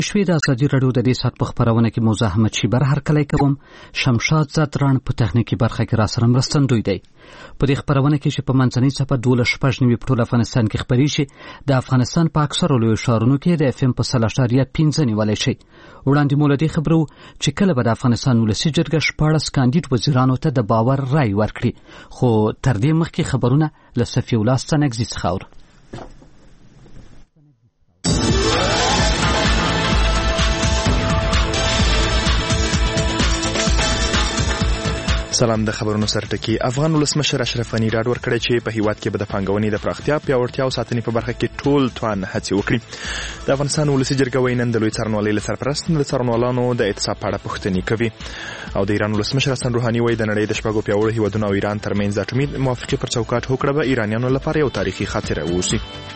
شوې د ازادي راډیو د دې ساعت په خبرونه کې موضوع احمد شیبر هرکلی کوم. شمشاد زادران په تخنیکی برخه کې را سره مرستندوی دی. په دې خبرونه کې چې په منځنۍ څپه 12.9 په ټول افغانستان کې خبري شي، د افغانستان په اکثرو لویو ښارونو کې د FM په 0.5 نیولای شي. وړاندې مولدي خبرو چې کله به د افغانستان ولسي جرګه 14 کاندید وزیرانو ته د باور رای ورکړي، خو تر دې مخکې خبرونه له صفي الله ستنګزي څخه اورو. سلام. د خبرونو سرټکی. افغان ولسمشر اشرف غنی ډاډ ورکړی چې په هیواد کې به د پانګونې د پراختیا، پیاوړتیا او ساتنې په برخه کې ټول توان هڅې وکړي. د افغانستان ولسي جرګه نن د لوی څارنوالۍ له سرپرست د څارنوالانو د اعتصاب په اړه پوښتنې کوي. او د ایران ولسمشر حسن روحاني وایي د نړۍ د شپږو پیاوړو هیوادونو او ایران ترمنځ د اټومي موافقې پر چوکاټ هوکړه به ایرانیانو لپاره یو تاریخي خاطره واوسي.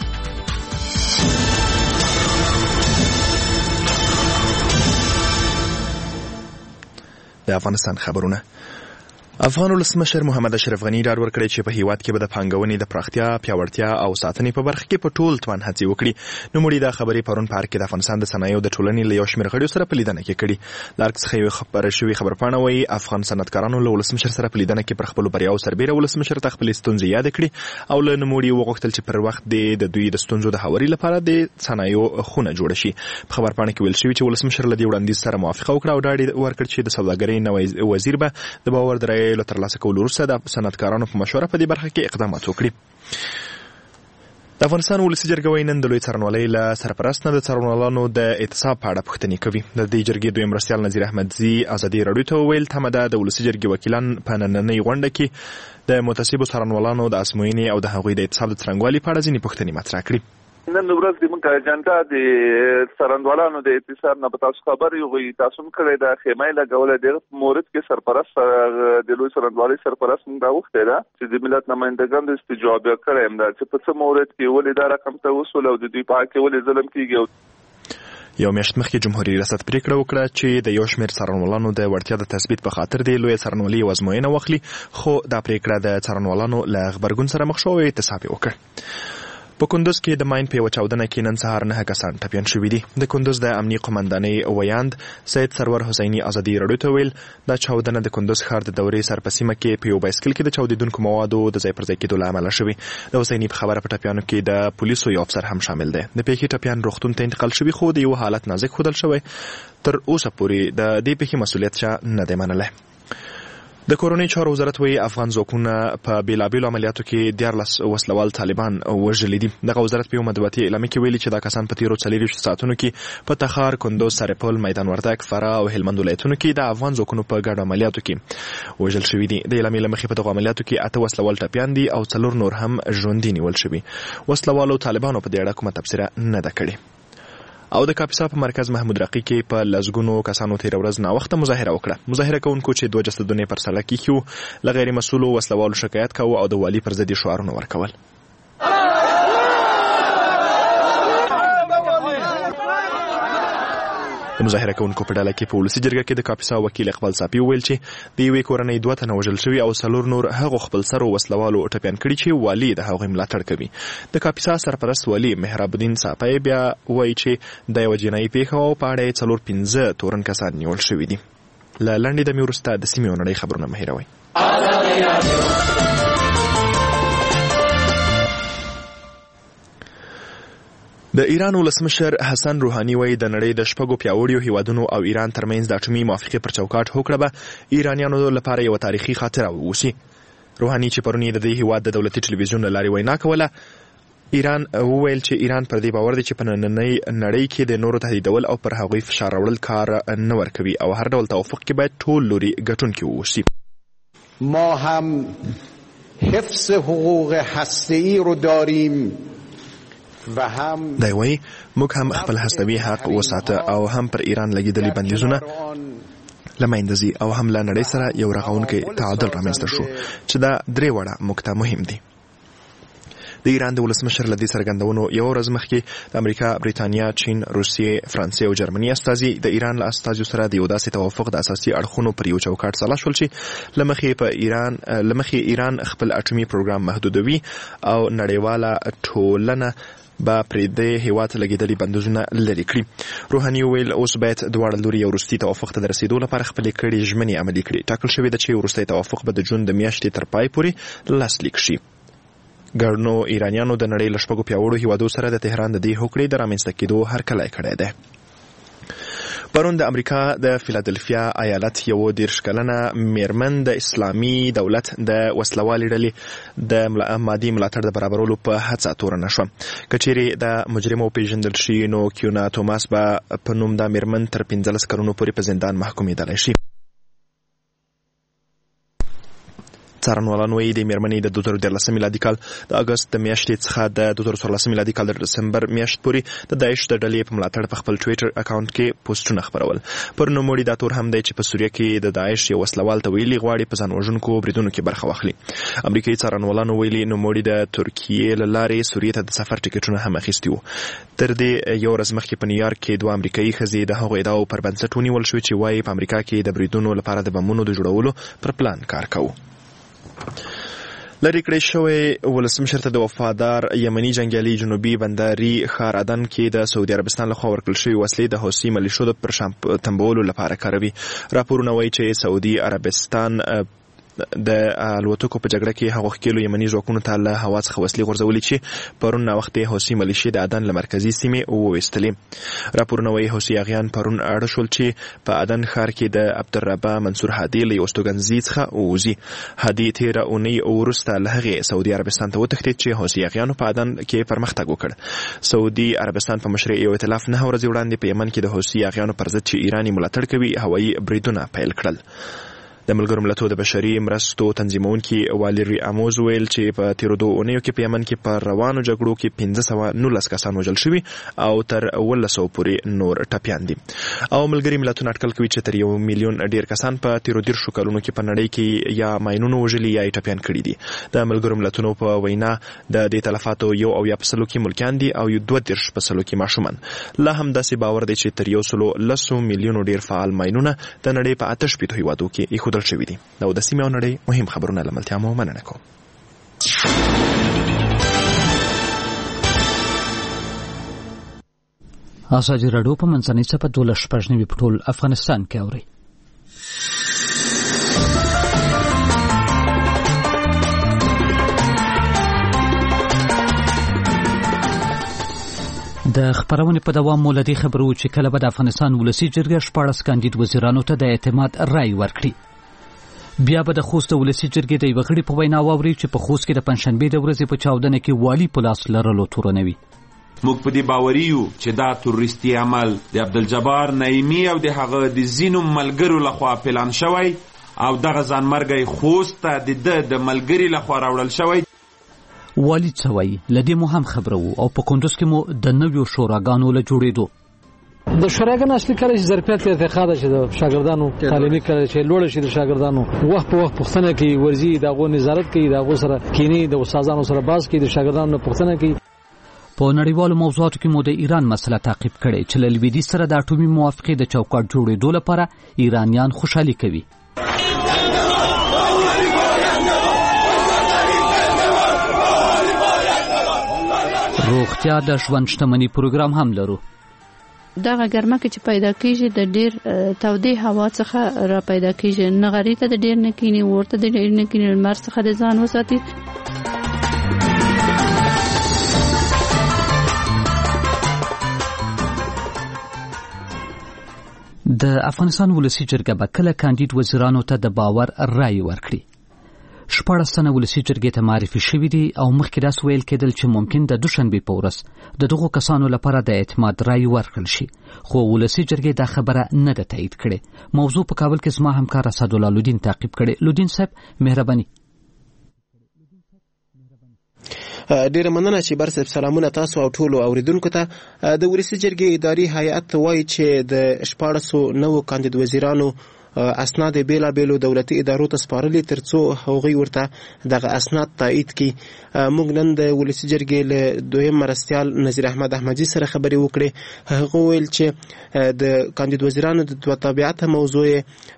د افغانستان خبرونه. افغان ولسمشر محمد اشرف غنی ډاډ ورکړی چې په هیواد کې به د پانګونې د پراختیا، پیاوړتیا او ساتنې په برخه کې په ټول توان هڅې وکړي. نوموړي دا خبرې پرون په کې د افغانستان د صنایعو د ټولنې له یو شمېر غړیو سره په لیدنه کې کړي. د ارګ څخه یو خبره شوې خبرپاڼه وایي افغان صنعتکارانو له ولسمشر سره په لیدنه کې پر خپلو بریاو سربیره ولسمشر ته خپلې ستونزې یاد کړي او له نوموړي وغوښتل چې پر وخت د دوی د ستونزو د هواري لپاره د صنایعو خونه جوړه شي. په خبرپاڼه کې ویل شوي چې ولسمشر له دې وړاندیز سره موافقه وکړه او ډاډ ورکړ چې د سوداګرۍ نوی وزیر به د باور د رایې له ترلاسه کولو وروسته د صنعتکارانو په مشوره په دې برخه کې اقدامات وکړي. د افغانستان ولسي جرګه نن د لوی څارنوالۍ له سرپرست نه د څارنوالانو د اعتصاب په اړه پوښتنې کوي. د دې جرګې دویم مرستیال نظیر احمدزي ازادي راډیو ته وویل تمه ده د ولسي جرګې وکیلان په نننۍ غونډه کې د متعصبو څارنوالانو د ازموینې او د هغوی د اعتصاب د څرنګوالي په اړه ځینې پوښتنې مطرح کړي. نن ورځ د موږ اجنډا د څارنوالانو د اعتصاب نه په تاسو خبر یو تاسو کړی د خیمه لګولې د مورد کې سرپرست د لوی څارنوالۍ سرپرست موږ راوخته ده چې د ملت نمائندګان د استجواب کړم دا چې په څه مورد کې ولې دا رقم ته وصول او د دوی په حق کې ولې ظلم کیږي. یو میاشت مخکې جمهوریت ریاست پریکړه وکړه چې د یو شمېر څارنوالانو د وړتیا د تثبیت په خاطر د لوی څارنوالۍ ازموینه واخلي، خو دا پریکړه د څارنوالانو له غبرګون سره مخ شو او اعتصاب وکړ. په کندوز کې د ماین په یوه چاودنه کې نن سهار 9 کسان ټپیان شوي دي. د کندوز د امنیي قومندانۍ ویاند سید سرور حسیني ازادي راډیو ته ویل دا چاودنه د کندوز ښار د دورې سر په سیمه کې په یو بایسکل کې د چاودیدونکو موادو د ځای پر ځای کېدو له امله شوي. د حسیني په خبره په ټپیانو کې د پولیسو یو افسر هم شامل دی. د پیښې ټپیان روغتون ته انتقال شوي، خو د یو حالت نازک ښودل شوی. تر اوسه پورې د دې پیښې مسؤلیت چا نه دی منلی. د کورنۍ چارو وزارت وایي افغان ځواکونه په بیلابیلو عملیاتو کې 14 وسلوال طالبان وژلي دي. دغه وزارت په یو مطبوعاتي اعلامیه کې ویلي چې دا کسان په تیرو 24 ساعتونو کې په تخار، کندوز، سرپل، میدان وردګ، فراه او هلمند ولایتونو کې د افغان ځواکونو په ګډو عملیاتو کې وژل شوي دي. د اعلامیې له مخې په دغو عملیاتو کې 8 وسلوال ټپیان دي او 4 نور هم ژوندي نیول شوي. وسلوالو طالبانو په دې اړه کومه تبصره نه ده کړې. او د کاپیسا په مرکز محمود راقي کې په لسګونو کسانو تیر ورځ ناوخته مظاهره وکړه. مظاهره کوونکو چې 2 جسدونه پر سړک ایښي له غیر مسؤلو وسلوالو شکایت کاوه او د والي پر ضد شعارونه ورکول. د مظاهره کوونکو په ډله کې په ولسي جرګه کې د کاپیسا وکیل اقبال صافي وویل چې د یوې کورنۍ 2 تنه وژل شوي او 4 نور هغو خپل سرو وسلوالو ټپیان کړي چې والي د هغوی ملاتړ کوي. د کاپیسا سرپرست والي مهراب الدین صافی بیا وایي چې د یوه جنایي پیښو په اړه 4-5 تورن کسان نیول شوي دي. له لنډې دمې وروسته د سیمې او نړۍ خبرونه مه هېروئ. د ایران ولسمشر حسن روحاني وایي د نړۍ د شپږو پیاوړیو هیوادونو او ایران ترمنځ د اټومي موافقې پر چوکاټ هوکړه به ایرانیانو لپاره یوه تاریخي خاطره واوسي. روحاني چې پرون د دې هیواد د دولتي ټلویزیون له لارې وینا کوله، ایران وویل چې ایران پر دې باور دی چې په نننۍ نړۍ کې د نورو تهدیدول او پر هغوی فشار راوړل کار نه ورکوي او هر ډول توافق کې باید ټول لوري ګټونکي واوسي. ما هم حفظ حقوق هسته‌ای رو داریم دی وایي موږ هم خپل هستوي حق وساته او هم پر ایران لګېدلي بندیزونه له منځه ځي او هم له نړۍ سره یو رغونکی تعادل رامنځته شو چې دا 3 وړه موږ ته مهم دي. د ایران د ولسمشر له دې څرګندونو یو ورځ مخکې د امریکا، بریتانیا، چین، روسیې، فرانسې او جرمني استازي د ایران له استازیو سره د یو داسې توافق د اساسي اړخونو پر یو چوکاټ سلا شول چې له مخې ایران خپل اټومي پروګرام محدودوي او نړیواله ټولنه به پرې د هیواد لګیدلي بندیزونه لرې کړي. روحاني وویل اوس باید دواړه لوري یو وروستي توافق ته د رسیدو لپاره خپلې کړې ژمنې عملي کړي. ټاکل شوې ده چې وروستی توافق به د جون د میاشتې تر پای پورې لاسلیک شي. ګڼو ایرانیانو د نړۍ له 6 پیاوړو هیوادو سره د تهران د دې هوکړې د رامنځته کېدو هرکلی کړی دی. پرون د امریکا د فیلادلفیا ایالت 11 کلنه میرمن د اسلامي دولت د وسلوالې ډلې د مادي ملاتړ د برابرولو په هڅه تورنه شوه. که چیرې د مجرمو پیژندل شي نو کیونا توماس به په نوم د میرمن تر 15 کلونو پورې په زندان محکومېدلی شي. څارنوالان وایي د میرمنې د 2013 میلادي کال د اګست د میاشتې څخه د 2014 میلادي کال د دسمبر میاشت پورې د داعش د ډلې په ملاتړ په خپل ټویټر اکاونټ کې پوسټونه خپرول. پر نوموړي دا تور هم دی چې په سوریه کې د داعش یو وسلوال ته ویلي غواړي په ځان وژونکو بریدونو کې برخه واخلي. امریکایي څارنوالانو ویلي نوموړي د ترکیې له لارې سوریې ته د سفر ټکټونه هم اخیستي وو. تر دې یو ورځ مخکې په نیویارک کې 2 امریکایي ښځې د هغو ادعاو پر بنسټ ونیول شوې چې وایي په امریکا کې د بریدونو لپاره د بمونو د جوړولو پر پلان کار کوو. لرې کړی شوی ولسمشر ته د وفادار یمني جنګیالي جنوبي بندري ښار عدن کې د سعودي عربستان لخوا ورکړل شوي وسلې د حوثي ملیشو د پر تنبولو لپاره کاروي. راپورونه وایي چې سعودي عربستان د الوتکو په جګړه کې هغو ښکېلو یمني ځواکونو ته له هوا څخه وسلې غورځولې چې پرون ناوختې حوثي ملیشې د عدن له مرکزي سیمې وویستلې. راپورونه وایي حوثي اغیان پرون اړه شول چې په عدن ښار کې د عبدالربه منصور هادي له یو استوګنځي څخه ووځي. هادي تېره اونۍ وروسته له هغې سعودي عربستان ته وتښتېد چې حوثي اغیانو په عدن کې پرمختګ وکړ. سعودي عربستان په مشرۍ یو ائتلاف 9 ورځې وړاندې په یمن کې د حوثي اغیانو پر ضد چې ایران یې ملاتړ کوي هوایي بریدونه پیل کړل. د ملګرو ملتونو د بشري مرستو تنظیمونکي والری اموز ویل چې په تیرو 2 اونیو کې په یمن کې په روانو جګړو کې 1519 کسان وژل شوي او تر 1100 پورې نور ټپیان دي. او ملګري ملتونه اټکل کوي چې تر 1 میلیون ډیر کسان په تیرو 10 کلونو کې په نړۍ کې یا ماینونو وژلي یا ټپیان کړي دي. د ملګرو ملتونو په وینا د دې تلفاتو 1% کې ملکیان دي او 2% کې ماشومان. لا هم داسې باور دی چې تر 110 میلیون ډیر فعال ماینونه د نړۍ په 8 هیوادو کې شوي دي. دا د سیمې او نړۍ مهم خبرونه له ملتیا مو مننه کوم. ازادي راډیو په منځنۍ څپه 12 په ټول افغانستان کې اوري. د خبرونې په دوام مولدي خبرو چې کله به د افغانستان ولسی جرګه 14 کاندید وزیرانو ته د اعتماد رای ورکړي. بیا به د خوست ولسی جرګې د یو غړي په وینا واوري چې په خوست کې د پنځشنبې د ورځې په چاودنه کې والی په لاس لرلو تورنوي. موږ په دې باوري یو چې دا تروریستي عمل د عبدالجبار نعیمي او د هغه د ځینو ملګرو لخوا پلان شوی او دغه ځانمرګی خوست ته د ملګري لخوا راوړل شوی. والی څه وایي لدې مو هم خبره وو او په کندوز کې مو د نویو شوراګانو له جوړېدو د شوراګانو اصلي کار چې ظرفیت ارتقا ده چې د شاګردانو تعلیمي کار چې لوړ شي د شاګردانو وخت په وخت پوښتنه کوي ورزي دغه نظارت کوي دغه سره کینی د استادانو سره باز کوي د شاګردانو پوښتنه کوي. په نړیوالو موضوعاتو کې مو د ایران مسله تعقیب کړي چې له لویدیځ سره د اټومي موافقې د چوکاټ جوړېدو لپاره ایرانیان خوشحالي کوي. روغتیا د ژوند شتمنۍ پروګرام هم لرو. دغه ګرمه کې چې پیدا کیږي د ډیر تودې هوا څخه را پیدا کیږي. نغری ته د ډیر نه کینی ورته د ډیر نه کینی لمر څخه د ځان وساتي. د افغانستان ولسی جرګه به کله کاندید وزیرانو ته د باور رای ورکړي. 14 تنه ولسی جرګې ته معرفي شوي دي او مخکې داس ویل کېدل چې ممکن د دوشنبې په ورځ د دغو کسانو لپاره د اعتماد رای ورکړل شي، خو ولسی جرګې دا خبره نه ده تایید کړې. موضوع په کابل کې زما همکار اسدالله لودین تعقیب کړي. لودین صاحب مهرباني. ډیره مننه چې برسب سلامونه تاسو او ټولو اوریدونکو ته. د ولسی جرګې اداري هیئت وایي چې د 14 نوو کاندید وزیرانو اسناد بیلابېلو دولتي ادارو ته سپارلي ترڅو هغوی ورته دغه اسناد تایید کړي. موږ نن د ولسي جرګې له دویم مرستیال نظیر احمد احمدي سره خبرې وکړې. هغه ویل چې د کاندید وزیرانو د دوه تابعیت موضوع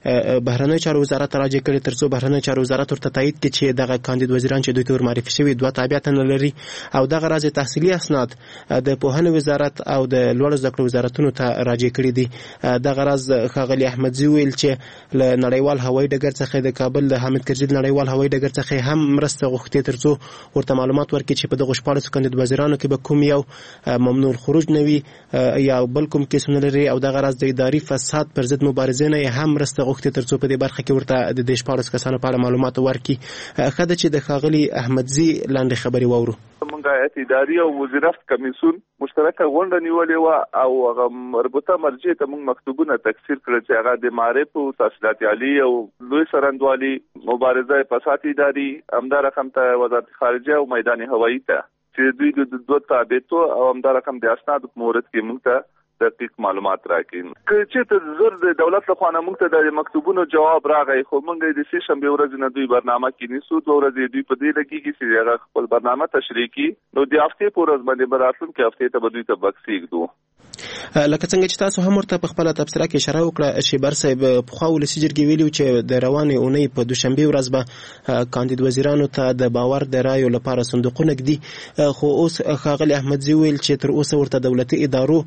بهرنی چارو وزارت راجع کړي ترڅو بهرنی چارو وزارت ورته تایید کړي چې دغه کاندید وزیران چې دوی ته معرفي شوي دوه تابعیت نه لري او دغه راز تحصیلي اسناد د پوهنې وزارت او د لوړ زده کړو وزارتونو ته راجع کړي دي. دغه راز ښاغلي احمدزي ویل چې له نړیوال هوایي ډګر څخه د کابل د حامد کرزي نړیوال هوایي ډګر څخه هم مرسته غوښتي ترڅو ورته معلومات ورکړي چې په دغه 14 کاندید وزیرانو کې به کوم یو ممنوع الخروج نه وي یا بل کوم کیسونه لري او دغه راز د اداري فساد پر ضد مبارزې نه هم مرسته غوښتي ترڅو په دې برخه کې ورته د 14 کسانو په اړه معلومات ورکړي. خدای چې د ښاغلي احمدزي لاندې خبرې واورو. موږ اداري او وزارت کمیسیون مشترکه غونډه نیولې و او هغه مربوطه مرجع ته موږ مکتوبونه تکثیر کړل چې هغه د معارف او تحصیلات عالی او لوی سرندوالي مبارزه فساد اداري همدا رقم ته وزارت خارجه او میدان هوایی ته چې دوی د دوه تابعیت او همدا رقم د اسناد په مورد کې موږ ته دقیق معلومات راکړي. چې ته زر د دولت له خوا موږ ته د مکتوبونو جواب راغی خو موږ د سې شنبه ورځ نه دوی برنامه کې نیسو. دوه ورځې دوی په دې لګي چې هغه خپل برنامه تشریح کړي نو د هفته په ورځ باندې براتون کې هفته ته دوی ته بکسیږ دو. لکه څنګه چې تاسو هم ورته په خپل تبصره کې اشاره وکړه شیبر صاحب په ولسي جرګې ویلو چې د روانې اونۍ په دوشنبه ورځ به کاندید وزیرانو ته د باور د رایو لپاره صندوقونه ږدي خو اوس ښاغلي احمدزي ویل چې تر اوسه ورته دولتي ادارو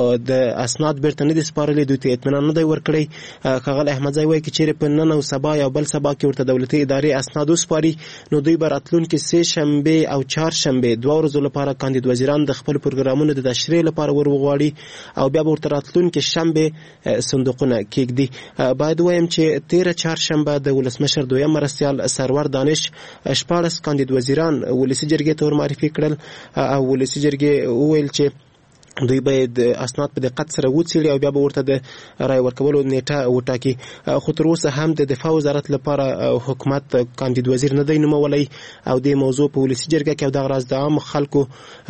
د اسناد بیرته نه دي سپارلي دوی ته اطمینان نه دی ورکړی. ښاغلي احمدزي وایي چې چیرې په نن او سبا یا بل سبا کې ورته دولتي ادارې اسناد وسپاري نو دوی به راتلونکي سه شنبه او چهارشنبه دوه ورځو لپاره کاندید وزیران د خپل پروګرامونو د تشریح لپاره ورغواړي او بیا به ورته راتلونکي شنبه صندوقونه کېږدي. باید وایم چې 13 چهارشنبه د ولسمشر دویم مرستیال سرور دانش 14 کاندید وزیران ولسي جرګې ته معرفي کړل او ولسي جرګې وویل چې دوی باید اسناد په دقت سره وڅېړي او بیا به ورته د رای ورکولو نیټه وټاکي. خو تر اوسه هم د دفاع وزارت لپاره حکومت کاندید وزیر نه دی نومولی او د موضوع په ولسي جرګه کې او دغه راز د عام خلکو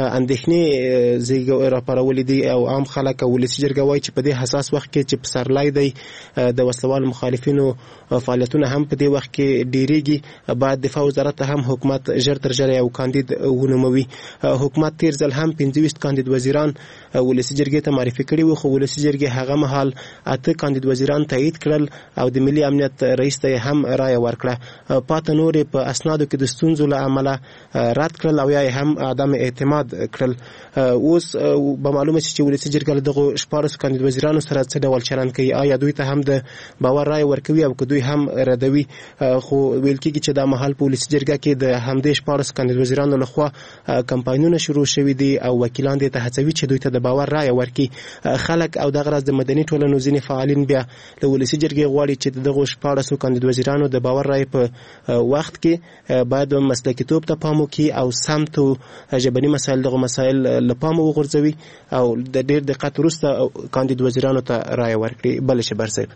اندېښنې زیږ راپارولې دي او عام خلک او ولسي جرګه وایي چې په دې حساس وخت کې چې پسرلی دی د وسلوال مخالفینو فعالیتونه هم په دې وخت کې ډیریږي باید دفاع وزارت هم حکومت ژر تر ژره یو کاندید ونوموي. حکومت تیر ځل هم 25 کاندید وزیران ولسي جرګې ته معرفي کړي وو خو ولسي جرګې هغه مهال 8 کاندید وزیران تایید کړل او د ملي امنیت رئیس ته هم رایه ورکړه. پاته نور په اسنادو کې د ستونزو له امله رد کړل او یا هم عدم اعتماد کړل. اوس به معلومه شي چې ولسي جرګه دغه 14 کاندید وزیرانو سره څه ډول چلند کوي. آیا دوی ته هم د باور رایه ورکوي او که دوی هم ردوي؟ خو ویل کېږي چې دا مهال په ولسي جرګه کې د همدې 14 کاندید وزیرانو لخوا کمپاینونه شروع شوي دي او وکیلان دې ته هڅوي چې دوی ته د باور رایه ورکړي. خلک او دغه راز د مدني ټولنو ځینې فعالین بیا له ولسي جرګې غواړي چې دغه 14 کاندید وزیرانو د باور رایې په وخت کې باید مسلکیتوب ته پام وکړي او سمت او ژبني مسایل دغه مسایل له پامه وغورځوي او د ډېر دقت وروسته کاندید وزیرانو ته رایه ورکړي. بل شبر صاحب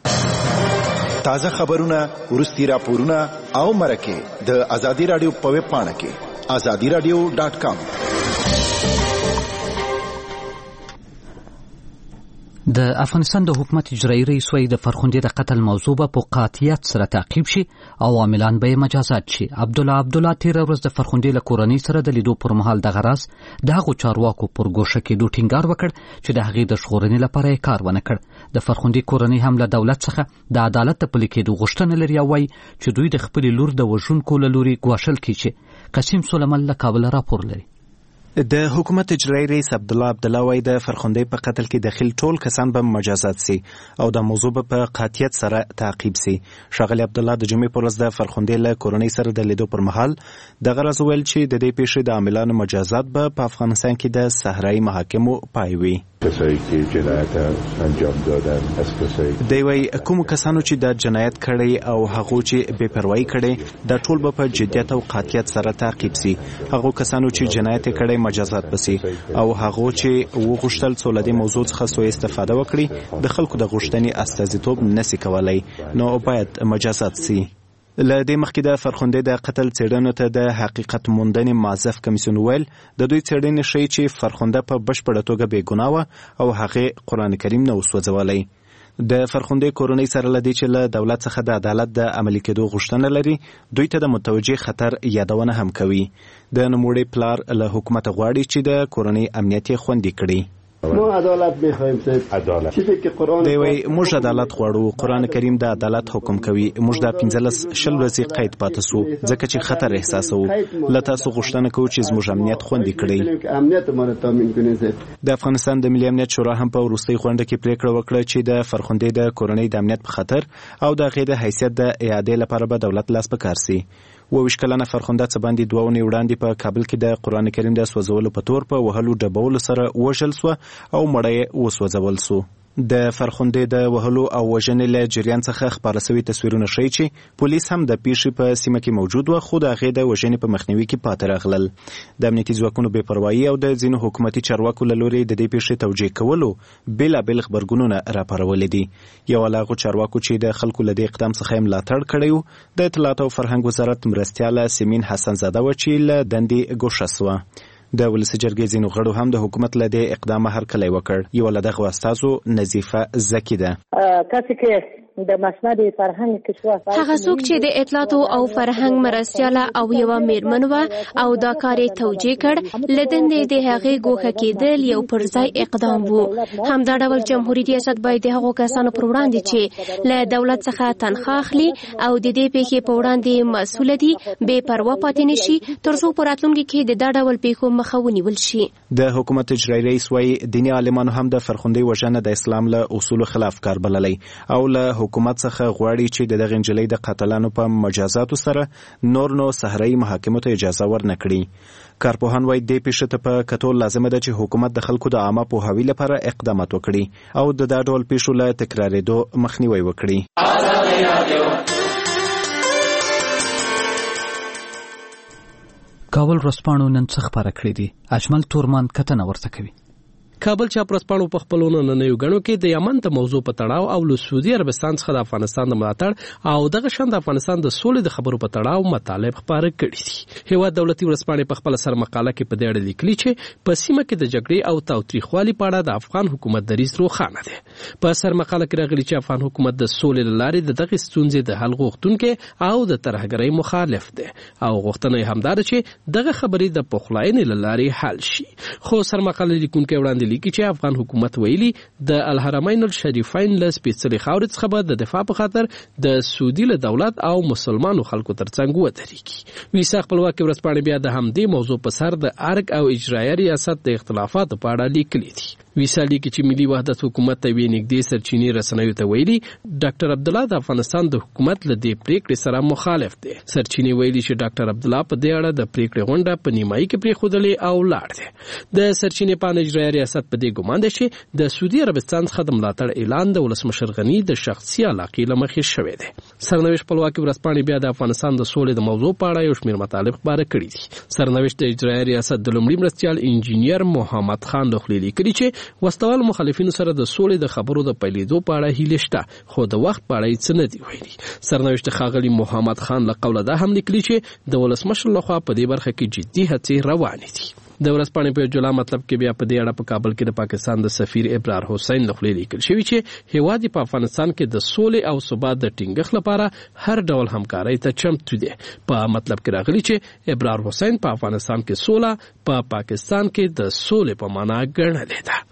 تازه خبرونه ورستي راپورونه او مرکه د ازادي رادیو په ویب پاڼه کې azadiradio.com. د افغانستان د حکومت اجرایي رئیس وايي د فرخندې د قتل موضوع په قاطعیت سره تعقیب شي او عاملان به مجازات شي. عبدالله تیر ورځ د فرخندې له کورنۍ سره د لیدو پر مهال د غراز د هغو چارواکو پر ګوشه کې دوه ټینګار وکړ چې د هغې د ژغورنې لپاره کار ونه کړ. د فرخندې کورنۍ هم له دولت څخه د عدالت د پلي کېدو غوښتنه لري او وايي چې دوی د خپل لور د وژونکو له لوري ګواښل کیږي. قسیم سلیمان له کابل راپور لري. د حکومت اجرایي رئیس عبدالله وایي د فرخندې په قتل کې داخل ټول کسان به مجازات سي او د موضوع په قاطعیت سره تعقیب سي. ښاغلي عبدالله د جمعې په ورځ د فرخندې له کورنۍ سره د لیدو پر مهال دغه راز ویل چې د دې پیښې د عاملانو مجازات به په افغانستان کې د صحرایي محاکمو پای وي. کسایی که جنایت انجام دادن از کسایی دی وایي کوم کسانو چې د جنایت کړی او هغو چې بې پروايي کړی دا ټول به په جدیت او قاطعیت سره تعقیب سي. هغو کسانو چې جنایت کړی مجازات بسي او هغو چې وغوښتل څو له دې موضوع څخه سوء استفاده وکړي د خلکو د غوښتنې استازیتوب نسي کولی نو باید مجازات سي. له دې مخکې د فرخندې د قتل څېړنو ته د حقیقت موندنې معزف کمیسیون ویل د دوی څېړنې ښیي چې فرخنده په بشپړه توګه بې ګناه وه او هغې قرآن کریم نه و سوځولی. د فرخنده کورونی سره لدی چې له دولت څخه د عدالت د عملي کېدو غوښتنه لري، دوی ته د متوجه خطر یادونه هم کوي. د نوموړي پلار له حکومت غواړي چې د کورونی امنیت خوندي کړي. ما عدالت می‌خوایم صاحب. عدالت. چیزی که قرآن دوی موږ عدالت غواړو. قرآن کریم د عدالت حکم کوي. موږ د 15 ورځې قید پاتې سو ځکه چې خطر احساسو. له تاسو غوښتنه کوو چې زموږ امنیت خوندي کړئ. امنیت مو تضمین کړئ. د افغانستان د ملي امنیت شورا هم په وروستۍ غونډه کې پریکړه وکړه چې د فرخنده د کورنۍ د امنیت په خطر او د غیر حیثیت د اعاده لپاره به دولت لاس په کار سي. 22 کلنه فرخنده څه باندې 2 ونې وړاندې په کابل کې د قرآن کریم د سوځولو په تور په وهلو ډبولو سره وژل سو او مړی وسوځول سو. د فرخنده د وهلو او وژنې له جریان څخه خبره شوی تصویرونه ښیي چې پولیس هم د پیښې په سیمه کې موجود و، خو د هغې د وژنې په مخنیوي کې پاتې راغلل. د امنیتي ځواکونو بې پروایي او د ځینو حکومتي چارواکو له لوري د دې پیښې توجیه کولو بېلابېل غبرګونونه راپارولي دي. یو له هغو چارواکو چې د خلکو له دې اقدام څخه یې ملاتړ کړی و، د اطلاعات او فرهنګ وزارت مرستیاله سیمین حسن زاده و چې له دندې ګوښه سوه. د ولسي جرګې ځینو غړو هم د حکومت له دې اقدامه هرکلی وکړ. یو له دغو استازو نظیفه زکی ده. کسی که د مسند فرهنګ کشور هغه څوک چې د اطلاعات او فرهنګ مرستیاله او یو میرمن و او دا کار توجیه کړ، لدندې د هغې ګوښه کېدل یو پر ځای اقدام وو. همدا ډول جمهوریت ریاست باید د هغو کسانو پر وړاندې چې له دولت څخه تنخواه اخلي او د دې پیښې په وړاندې مسؤل دي بې پروا پاتې نشي، ترڅو په راتلونکي کې د دا ډول پیښو مخه ونیول شي. د حکومت اجرایي رئیس وايي دیني عالمانو هم د فرخندې وژنه د اسلام له اصولو خلاف کار بللی او له حکومت څخه غواړي چې د دغه نجلۍ د قاتلانو په مجازاتو سره نور نو صحرایي محاکمو ته اجازه ورنکړي. کارپوهان وايي دې پیښې ته په کتو لازمه ده چې حکومت د خلکو د عامه پوهاوي لپاره اقدامات وکړي او د دا ډول پیښو له تکرارېدو مخنیوی وکړي. کابل ورځپاڼو نن څه خبره کړې دي؟ اجمل تورمان کتنه ورته کوي. کابل چاپ ورځپاڼو په خپلونو نننیو غنو کې د یمن ته موضوع په تړاو او له سعودي عربستان څخه د افغانستان د ملاتړ او دغه شان د افغانستان د سولې د خبرو په تړاو مطالب خبره کړي دي. هیواد دولتي ورځپاڼې په خپل سر مقاله کې په دې اړه لیکلي چې په سیمه کې د جګړې او تاوتریخوالي په اړه د افغان حکومت دریځ روښانه دی. په سر مقاله کې راغلي چې افغان حکومت د سولې له لارې د دغه ستونزې د حل غوښتونکی او د ترهګرۍ مخالف دی او غوښتنه یې همدا ده چې دغه خبرې د پخلاینې له لارې حل شي. خو سر مقاله لیکونکی وړاندې لیکي چې افغان حکومت ویلي د الحرمین الشریفین له سپېڅلې خاورې څخه به د دفاع په خاطر د سعودي له دولت او مسلمانو خلکو ترڅنګ ودرېږي. ویسا خپلواکي ورځپاڼې بیا د همدې موضوع په سر د ارګ او اجرایه ریاست د اختلافاتو په اړه لیکلي دي. ویسا لیکي چې ملي وحدت حکومت ته یې نږدې سرچینې رسنیو ته ویلي ډاکټر عبدالله د افغانستان د حکومت له دې پریکړې سره مخالف دی. سرچینې ویلي چې ډاکټر عبدالله په دې اړه د پریکړې غونډه په نیمایي کې پرېښودلې او لاړ دی. د سرچینې په اجرایه ریاست په دې ګمان دی چې د سعودي عربستان څخه د ملاتړ اعلان د ولسمشر غني د شخصي علاقې له مخې شوی دی. سرنوشت خپلواکي ورځپاڼې بیا د افغانستان د سولې د موضوع په اړه یو شمېر مطالب خپاره کړي دي. سرنوشت د اجرایه ریاست د لومړي مرستیال انجینیر محمد خان لخوا لیکلي چې وسوال مخالفینو سره د سولې د خبرو د پیلېدو په اړه هیله شته، خو د وخت په اړه یې څه نه دي ویلي. سرنوشت ښاغلي محمد خان له قوله دا هم لیکلي چې د ولسمشر لخوا په دې برخه کې جدي هڅې روانې دي. د ورځپاڼې په جلا مطلب کې بیا په دې اړه په کابل کې د پاکستان د سفیر ابرار حسین لخوا لیکل شوی چې هیواد په افغانستان کې د سولې او ثبات د ټینګښت لپاره هر ډول همکارۍ ته چمتو دی. په مطلب کې راغلی چې ابرار حسین په افغانستان کې سوله په پاکستان کې د سولې په معنا ګڼلې ده.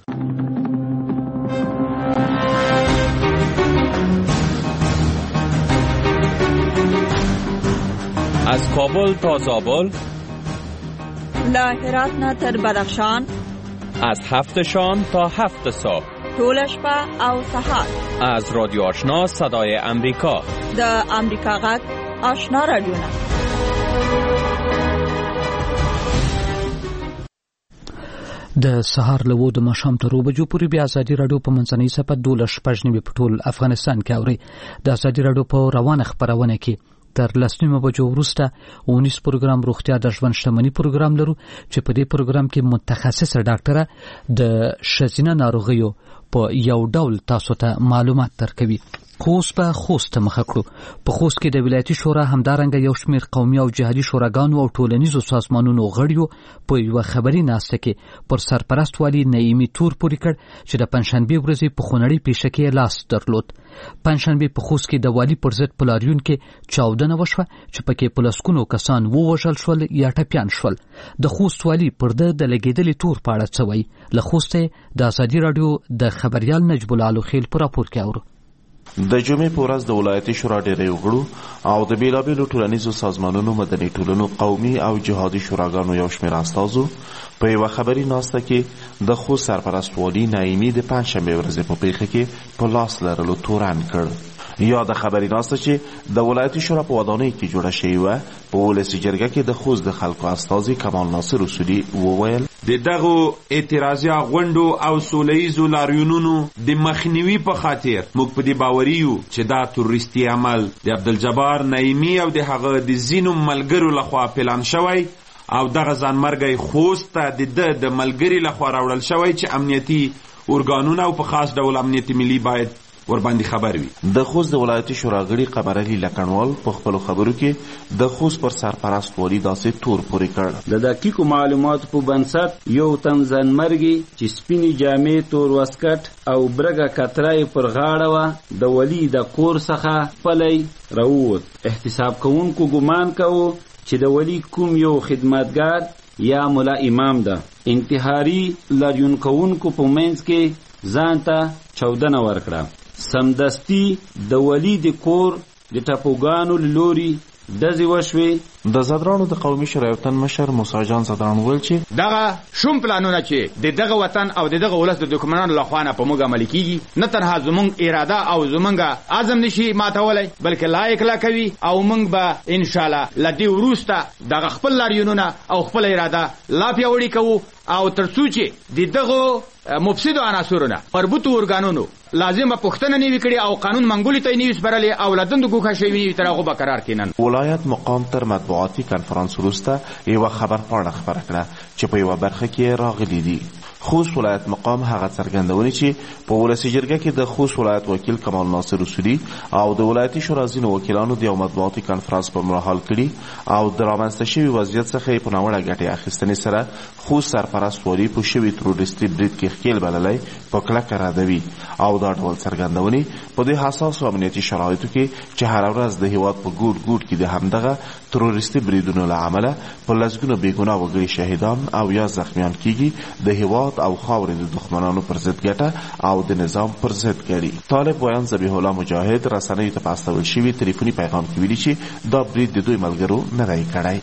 از کابل تا زابل، له هرات نه تر بدخشان، از 7 شام تا 7 صبح، ټول شپه او سهار، از رادیو آشنا صدای امریکا، د امریکا غږ آشنا رادیو. د سهار له 2 د ماښام تر 2 بجو پورې بیا ازادي راډیو په منځنۍ صفحه 12 په ټول افغانستان کې اوري. د ازادي راډیو په روانه خبرونه کې تر 10 بجو وروسته 19 پروګرام روغتیا د ژوند شتمنۍ پروګرام لرو چې په دې پروګرام کې متخصصه ډاکټره د ښځینه ناروغیو په یو ډول تاسو ته معلومات درکوي. خو اوس به خوست ته مخه کړو. په خوست کې د ولایتي شورا همدارنګه یو شمېر قومي او جهادي شوراګانو او ټولنیزو سازمانونو غړیو په یوه خبري ناسته کې پر سرپرست والي نعیمي تور پورې کړ چې د پنجشنبې ورځې په خونړۍ پیښه کې لاس درلود. پنجشنبې په خوست کې د والي پر ضد په لاریون کې چاودنه وشوه چې پکې په لسګونو کسان ووژل شول یا ټپیان شول. د خوست والي پر ده د لګېدلې تور په اړه څه وایي؟ له خوسته د ازادي رادیو د خبريال نجب الله خیل پر راپور کې اورو. د جمعې په ورځ د ولایتي شورا ډېری غړو او د بیلابیلو ټولنیزو سازمانونو، مدني ټولنو، قومي او جهادي شوراګانو یو شمېر استازو په یوه خبري ناسته کې د خوست سرپرست والي نعیمي د پنجشنبې ورځې په پیښه کې په لاس لرلو تورن کړ. یا د خبري ناسته چې د ولایتي شورا په ودانۍ کې جوړه شوې وه په ولسي جرګه کې د خوست د خلکو استازي کمال ناصر اصولي وویل د دغو اعتراضیه غونډو او سوله-ییزو لاریونونو د مخنیوي په خاطر موږ په دې باوري یو چې دا تروریستي عمل د عبدالجبار نعیمي او د هغه د ځینو ملګرو لخوا پلان شوی او دغه ځانمرګی خوست ته د ملګري لخوا راوړل شوی چې امنیتي ارګانونه او په خاص ډول امنیتي ملي باید ورباندې خبر وي. د خوست د ولایتي شورا غړي قمرعلي لکنوال په خپلو خبرو کې د خوست پر سرپرست والي داسې تور پورې کړ. د دقیقو معلوماتو په بنسټ یو تن ځانمرګي چې سپینې جامې، تور واسکټ او برګه کترای پر غاړه وه د والي د کور څخه پلی راووت. احتساب کوونکو ګمان کوو چې د والي کوم یو خدمتګار یا ملا امام ده انتحاري لاریون کوونکو په منځ کې ځان ته چاودنه ورکړه. سمدستي د والي د کور د ټاپوګانو له لوري ډزې وشوې. د زدرانو د قومي شورا یو تن مشر موسی جان زدران ویل چې دغه شوم پلانونه چې د دغه وطن او د دغه ولس د دښمنانو لخوا نه په موږ عملي کیږي نه تنها زموږ اراده او زموږ عزم نشي ماتولی بلکې لا اکلا کوي او موږ به انشاءالله له دې وروسته دغه خپل لاریونونه او خپل اراده لا پیاوړي کوو او تر څو چې د دغه مفسدو عناصرونه مربوطو ارګانونو لازمه پوښتنه نیوي کړي او قانون منګولي ته نیوي سپارلي او لدند ګوښه شوي نیوي تر هغه به قرار کینن. ولایت مقام تر مطبوعاتي کنفرانس وروسته یوه خبرپاڼه خپره کړه چې په یوه برخه کې راغلي دي. خوست ولایت مقام هغه څرګندونې چې په ولسي جرګه کې د خوست ولایت وکیل کمال ناصر اصولي او د ولایتي شورا ځینو وکیلانو د یو مطبوعاتي کنفرانس په مهال کړي او د رامنځته شوي وضعیت څخه یې په ناوړه ګټې اخیستنې سره خوست سرپرست والي په شوي تروریستي برید کې ښکیل بللی په کلکه ردوي او دا ډول څرګندونې په دې حساسو امنیتي شرایطو کې چې هره ورځ د هیواد په ګوټ ګوټ کې د همدغه تروریستي بریدونو له امله په لسګونو بېګناه وګړي شهیدان او یا زخمیان کیږي د هیواد او خاورې د دښمنانو پر ضد ګټه او د نظام پر ضد کړي. طالب ویان ذبیح الله مجاهد رسنیو ته په استول شوي تلیفوني پیغام کې ویلي چې دا برید د دوی ملګرو نه دی کړی.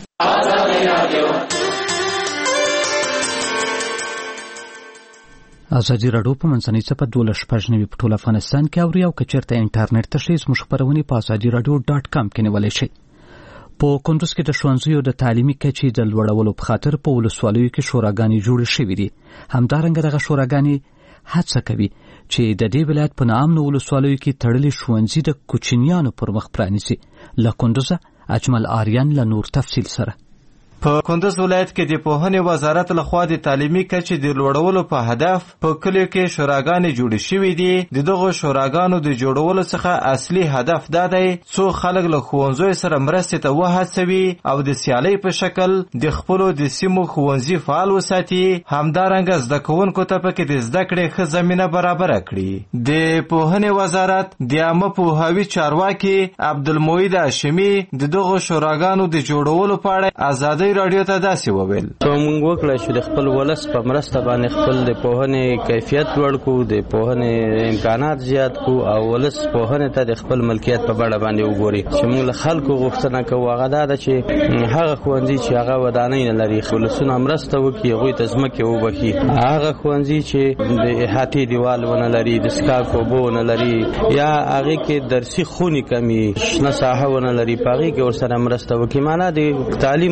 ازادي راډیو په منځنۍ څپه 12 په ټول افغانستان کې اوري او که چېرته انټرنیټ ته شئ زموږ خپرونې په azadiiradio.com کې نیولی شئ. په کندوز کې د ښوونځیو د تعلیمي کچې د لوړولو په خاطر په ولسوالیو کې شوراګانې جوړې شوې دي. همدارنګه دغه شوراګانې هڅه کوي چې د دې ولایت په ناامنو ولسوالیو کې تړلي ښوونځي د کوچنیانو پر مخ پرانیسي. له کندوزه اجمل آریان له نور تفصیل سره. په کندوز ولایت کې د پوهنې وزارت لخوا د تعلیمي کچې د لوړولو په هدف په کلیو کې شوراګانې جوړې شوې دي. د دغو شوراګانو د جوړولو څخه اصلي هدف دا دی څو خلک له ښوونځیو سره مرستې ته وهڅوي او د سیالۍ په شکل د خپلو د سیمو ښوونځي فعال وساتي. همدارنګه زده کوونکو ته پکې د زده کړې ښه زمینه برابره کړي. د پوهنې وزارت د عامه پوهاوي چارواکي عبدالموعد هاشمي د دغو شوراګانو د جوړولو په اړه ازادي راډیو ته داسې وویل. موږ وکړه چې د خپل ولس په مرسته باندې خپل د پوهنې کیفیت لوړ کړو، د پوهنې امکانات زیات کړو او ولس پوهنې ته د خپل ملکیت په بڼه باندې وګوري. چې موږ له خلکو غوښتنه کوو هغه دا ده چې هغه ښوونځي چې هغه ودانۍ نه لري ولسونه مرسته وکړي، هغوی ته ځمکې وبخي. هغه ښوونځي چې د احاطې دیوال ونه لري، د څښاک اوبه ونه لري یا هغې کې درسي خونې کمې شنه ساحه ونه لري، په هغې کې ورسره مرسته وکړي. معنا د تعلیم په ډګر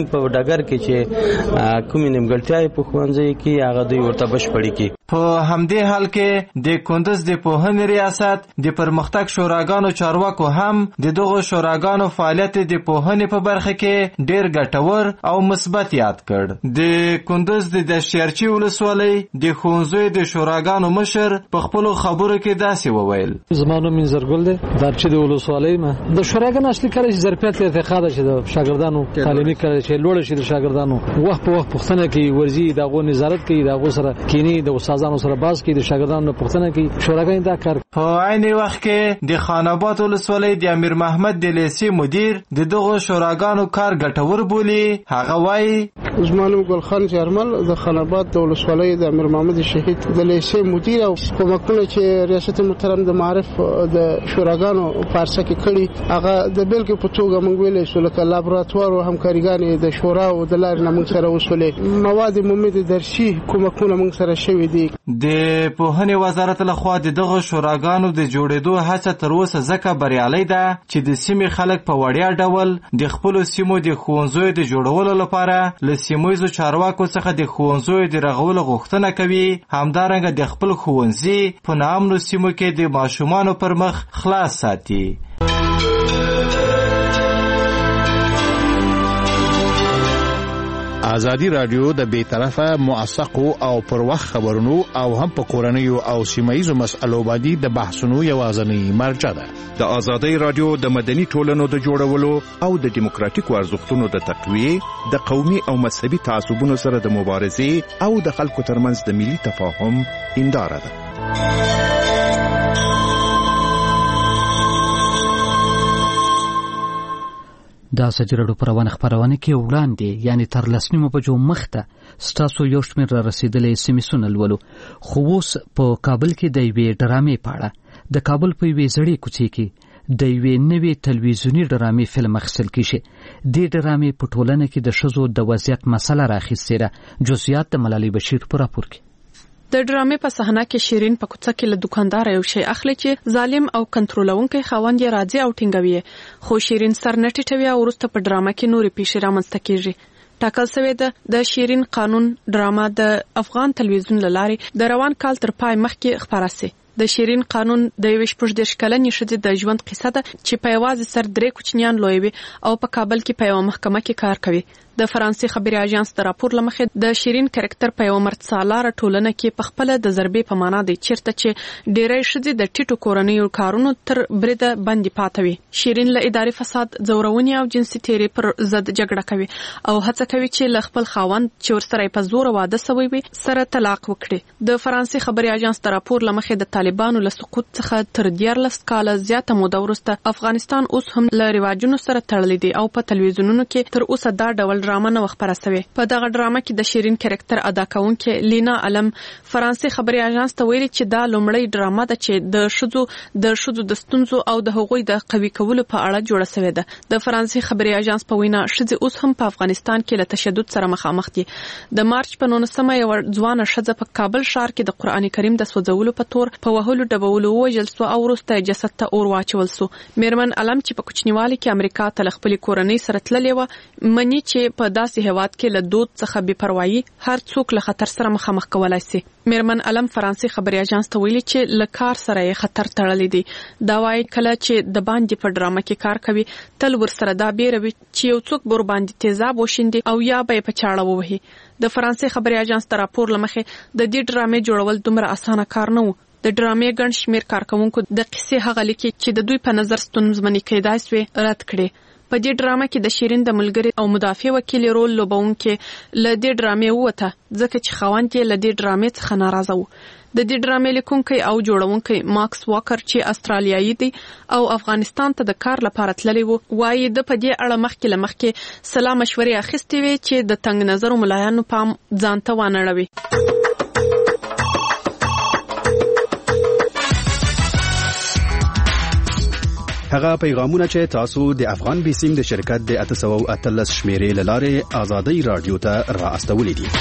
ډګر کې چې کومې نیمګړتیاوې په ښوونځي کې هغه دوی ورته بشپړې کړي. په همدې حال کې د کندز د پوهنې ریاست د پرمختګ شوراګانو چارواکو هم د دغو شوراګانو فعالیت د پوهنې په برخه کې ډېر ګټور او مثبت یاد کړ. د کندز د دشتیارچي ولسوالۍ د ښوونځیو د شوراګانو مشر په خپلو خبرو کې داسې وویل: زما نوم منظرګل دی، دارچي د ولسوالۍ ما د شوراګانو اصلي کار چې ظرفیت ارتقا ده چې د شاګردانو تعلیمي کار چې لوړ شي، د شاګردانو وخت په وخت پوښتنه کوي، ورځي دغه نظارت کوي، دغه سره کینی د استادانو سره باز کوي، د شاګردانو پوښتنه کوي. شوراګان دا کار په عین وخت کې د خان آباد ولسوالۍ د امیر محمد د لیسې مدیر د دغه شوراګانو کار ګټور بولي. هغه وایي: زما نوم ګل خان جرمل، د خان آباد د ولسوالۍ د امیر محمد شهید د لیسې مدیر او کومکونه چې ریاست محترم د معارف د شوراګانو پارسه کې کړي هغه د بیلګې په توګه موږ ویلی شو، لکه لابراتوار او همکاریګانې د شورا او د لارې نه موږ سره وسولې، مواد ممید درسي کومکونه موږ سره شوي دي. د پوهنې وزارت لخوا د دغه شوراګانو د جوړېدو هڅه تر اوسه ځکه بریالۍ ده چې د سیمې خلک په وړیا ډول د خپلو سیمو د ښوونځیو د جوړولو لپاره له سیمهییزو چارواکو څخه د ښوونځیو د رغولو غوښتنه کوي، همدارنګه د خپل ښوونځي په ناامنو سیمو کې د ماشومانو پر مخ خلاص ساتي. ازادي رادیو د بیطرفه موثقو او پر وخت خبرونو او هم په کورنیو او سیمایي مسألو باندې د بحثونو یوازینی مرجع ده. د ازادي رادیو د مدني ټولنو د جوړولو او د دیموکراتیکو ارزښتونو د تقویه، د قومي او مذهبي تعصبونو سره د مبارزې او د خلکو ترمنځ د ملي تفاهم هنداره ده. دا سجرړو پروانه خبرونه کې وړاندې یعنی تر لسنیمو بجو مخته ستاسو یو شمېر را رسیدلې سیمسونه لولو. خو اوس په کابل کې د یوې ډرامې په اړه د کابل په یوې زړې کوڅې کې د یوې نوې تلویزیوني ډرامې فلم اخیستل کیږي. دې ډرامې په ټولنه کې د ښځو د وضعیت مسله راخیستې ده. جزئیات د ملالۍ بشیر په راپور کې. د ډرامې په صحنه کې شیرین په کوڅه کې له دکاندار یو شی اخلي چې ظالم او کنټرولونکی خاوند یې راځي او ټینګوي، خو شیرین سر نه ټیټوي او وروسته په ډرامه کې نورې پیښې رامنځته کیږي. ټاکل شوې ده د شیرین قانون ډرامه د افغان تلویزیون له لارې د روان کال تر پای مخکې خپاره سي. د شیرین قانون د 14 کلنې ښځې د ژوند قصه ده چې په یوازې سر 3 کوچنیان لویوي او په کابل کې په یوه محکمه کې کار کوي. د فرانسې خبري اژانس د راپور لمخې د شیرین کریکټر په یو مرڅالاره ټولنه کې په خپل د ضربې په معنا دی چیرته چې ډېرې ښځې د ټیټو کورنیو کارونو تر بریده باندې پاتوي. شیرین له اداري فساد، زورونې او جنسي تیری پر ضد جګړه کوي او هڅه کوي چې له خپل خاوند چې ورسره په زور واده شوی وي سره طلاق وکړي. د فرانسې خبري اژانس د راپور لمخې د طالبانو له سقوط څخه تر 14 کاله زیاته موده وروسته افغانستان اوس هم له رواجونو سره تړلی دی او په تلویزیونونو کې تر اوسه دا ډول ډرامه نه خبره شوې. په دغه ډرامه کې د شیرین کریکټر ادا کوونکې لینا علم فرانسې خبري اژانس ته ویلي چې دا لومړی ډرامه ده چې د ښځو د ستونزو او د هغوی د قوي کولو په اړه جوړه شوې ده. د فرانسې خبري اژانس په وینا ښځې اوس هم په افغانستان کې له تشدد سره مخامخ دي. د مارچ په 19مه یو ځوانه ښځه په کابل ښار کې د قرآن کریم د سوځولو په تور په وهلو ډبولو وژل سو او وروسته جسد ته اور واچول سو. میرمن علم چې په کوچنیوالي کې امریکا ته له خپلې کورنۍ سره تللې وه مني چې په داسې هیواد کې له دود څخه بې پروايي هر څوک له خطر سره مخامخ کولای شي. میرمن علم فرانسې خبري اژانس ته ویلي چې له کار سره یې خطر تړلی دی. دا وايي کله چې د باندې په ډرامه کې کار کوي تل ورسره دا بیروي چې یو څوک بر باندې تیزاب وشیندي او یا به په چاړه ووهي. د فرانسې خبري اژانس د راپور لمخې د دې ډرامې جوړول دومره اسانه کار نه و. د ډرامې ګڼ شمېر کارکونکو د قصې هغه لیکي چې د دوی په نظر ستونزمنې کېدای سوې رد کړي. په دې ډرامه کې د شیرین د ملګری او مدافع وکیل رول لوبونکي له دې ډرامې ووته ځکه چې خاوند یې له دې ډرامې څخه ناراضه و. د دې ډرامې لیکونکی او جوړونکی ماکس واکر چې استرالیایي دی او افغانستان ته د کار لپاره تللی و وایي د په دې اړه مخکې سلا مشورې اخیستې وې چې د تنګ نظر ملایانو پام ځان ته وانړوي. هغه پیغامونه چې تاسو د افغان بیسیم د شرکت د 813 شمیرې لاره ازادي رادیو ته را استولې دي.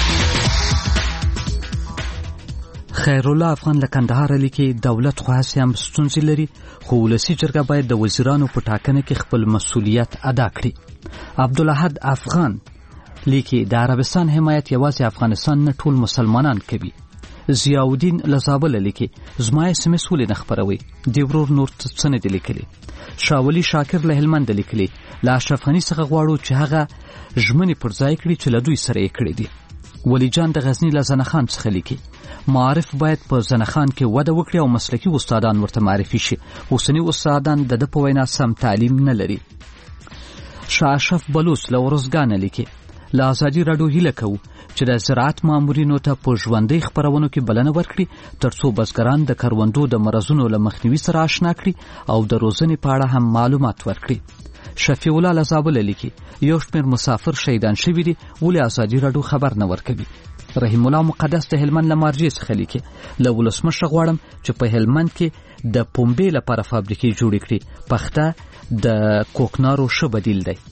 خیر الله افغان له کندهار لیکي دولت خو هم ستونزې لري خو ولسی جرګه باید د وزیرانو په ټاکنه کې خپل مسولیت ادا کړي. عبدالاحد افغان لیکي د عربستان حمایت یوازې افغانستان نه ټول مسلمانان کوي. ضیاءالدین لزابل لیکي زما SMS ولې نه خپروي؟ د ورور نور څه نه دي لیکلي. شاولی شاکر له هلمند لیکلي له اشرف غني څخه غواړو چې هغه ژمنې پر ځای کړي چې له دوی سره یې کړې دي. ولی جان د غزنی له زنخان څخه لیکي معارف باید په زنخان کې وده وکړي او مسلکي استادان ورته معرفي شي. اوسنی استادان د په وینا سم تعلیم نه لري. شاه اشرف بلوچ له ورزګان لیکي له ازادي راډیو هیله کوو چې د زراعت مامورینو ته په ژوندۍ خبرونو کې بلنه ورکړي ترڅو بزګران د کروندو د مرزونو له مخنیوي سره آشنا کړي او د روزنې په اړه هم معلومات ورکړي. شفیع الله لزابل لیکي یو شمېر مسافر شهیدان شوي دي ولې ازادي راډیو خبر نه ورکوي. رحیم الله مقدس د هلمند له مارجې څخه لیکي له ولسمشر غواړم چې په هلمند کې د پنبې لپاره فابریکې جوړې کړي. پخته د کوکنارو ښه بدیل دی.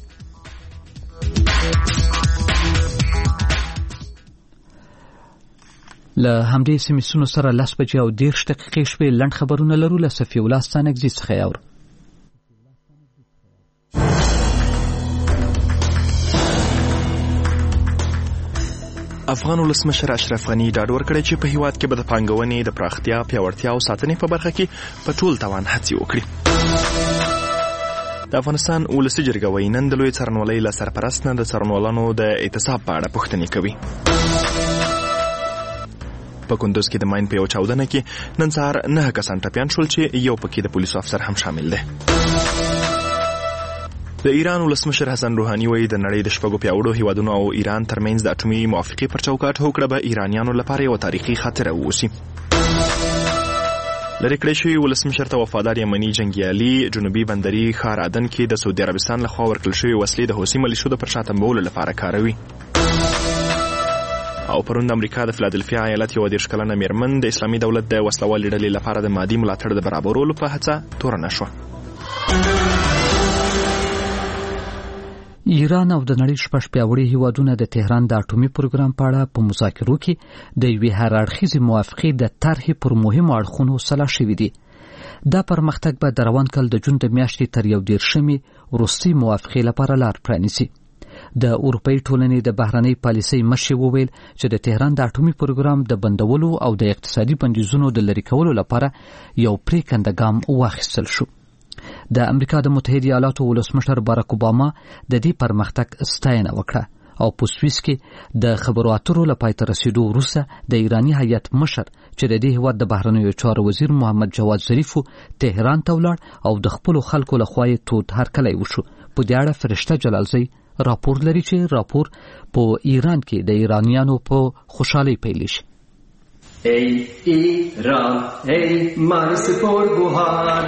له همدې سیمسونو سره 10 بجې او 10 دقیقې شوې. لنډ خبرونه لرو له صفي الله ستانکزي څخه یاور. افغان ولسمشر اشرف غني ډاډ ورکړی چې په هیواد کې به د پانګونې د پراختیا، پیاوړتیا او ساتنې په برخه کې په ټول توان هڅې وکړي. د افغانستان ولسي جرګه وايي نن د لوی څارنوالۍ له سرپرست نه د څارنوالانو د اعتصاب په اړه پوښتنې کوي. په کندوز کې د ماین په یو چاودنه کې نن سهار 9 کسان ټپیان شول چې یو پکې د پولیسو افسر هم شامل دی. د ایران ولسمشر حسن روحاني وایي د نړۍ د شپږو پیاوړو هیوادونو او ایران ترمنځ د اټومي موافقې پر چوکاټ هوکړه به ایرانیانو لپاره یو تاریخي خاطره واوسي. لرې کړی شوي ولسمشر ته وفادار یمني جنګیالي جنوبي بندري ښار عدن کې د سعودي عربستان لخوا ورکړل شوي وسلې د حوثي ملیشو د پر شا تمبولو لپاره کاروي. او پرون د امریکا د فلادلفیا ایالت یو 30 کلنه میرمن د اسلامي دولت د وسلوالې ډلې لپاره د مادي ملاتړ د برابرولو په هڅه تورنه شوه. ایران او د نړۍ شپږ پیاوړي هیوادونه د تهران د اټومي پروګرام په اړه په مذاکرو کې د یوې هراړخیزې موافقې د طرحې پر مهمو اړخونو سلا شوي دي. دا پرمختګ به د روان کال د جون د میاشتې تر 11 وروستۍ موافقې لپاره لار پرانیسي. د اروپאי ټولنې د بهرنۍ پالیسۍ مشر وویل چې د تهران د اټومي پروګرام د بندولو او د اقتصادي بندیزونو د لرې کولو لپاره یو پریکنده ګام واخیستل شو. د امریکا د متحده ایالاتو ولسمشر باراک اوباما د دې پرمختګ ستاینه وکړه او په سویس کې د خبرو اترو لپاره تر رسیدو وروسته د ایرانی هیئت مشر چې د دې هیواد د بهرنیو چارو وزیر محمد جواد ظریفو تهران ته ولاړ او د خپل خلکو لخوا یې تود هرکلی وشو. په دې اړه فرشته جلالزی راپور لري چې راپور په ایران کې د ایرانیانو په خوشحالي پیل شي. ای ایران ای من سپرگوهر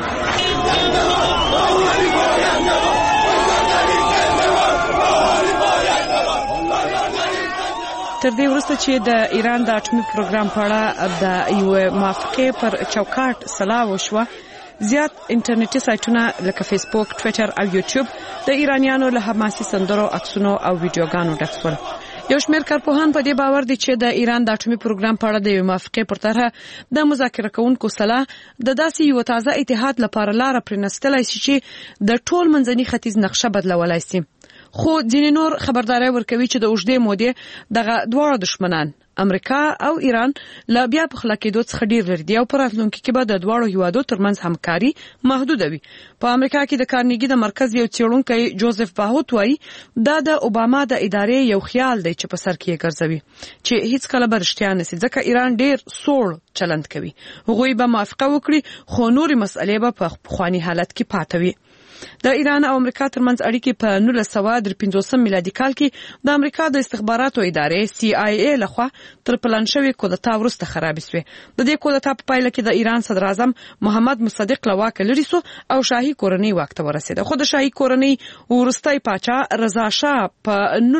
تر دې وروسته چې د ایران د اټومي پروګرام په اړه د یو موافقې پر چوکاټ سلا وشوه، زیات انټرنیټي سایټونه لکه فیسبوک، ټویټر او یوټیوب د ایرانیانو له حماسي سندرو، عکسونو او ویډیوګانو ډک شول. یو شمېر کارپوهان په دې باور دي چې د ایران د اټومي پروګرام په اړه د یو موافقې پر طرحه د مذاکره کوونکو سلا د داسې یو تازه اتحاد لپاره لار پرانستلای شي چې د ټول منځني ختیځ نقشه بدلولای شي. خو ځینې نور خبرداري ورکوي چې د اوږدې مودې دغه دواړه دشمنان امریکا او ایران لا بیا په خلا کېدو څخه ډیر لري دي او په راتلونکي کې به د دواړو هیوادو ترمنځ همکاري محدوده وي. په امریکا کې د کارنیګي د مرکز یو څېړونکی جوزف باهوت وایي دا د اوباما د ادارې یو خیال دی چې په سر کې یې ګرځوي چې هیڅ کله به رښتیا نشي، ځکه ایران ډیر سوړ چلند کوي. هغوی به موافقه وکړي خو نورې مسئلې به په پخواني حالت کې پاتې وي. د ایران او امریکا ترمنځ اړیکې په 1953 میلادي کال کې د امریکا د استخباراتو ادارې CIA لخوا تر پلان شوی کودتا وروسته خراب شوه. د دې کودتا په پایله کې د ایران صدر اعظم محمد مصدق له واکه لرې شو او شاهي کورنۍ واک ته ورسېده. خو د شاهي کورنۍ وروستۍ پاچا رضا شاه په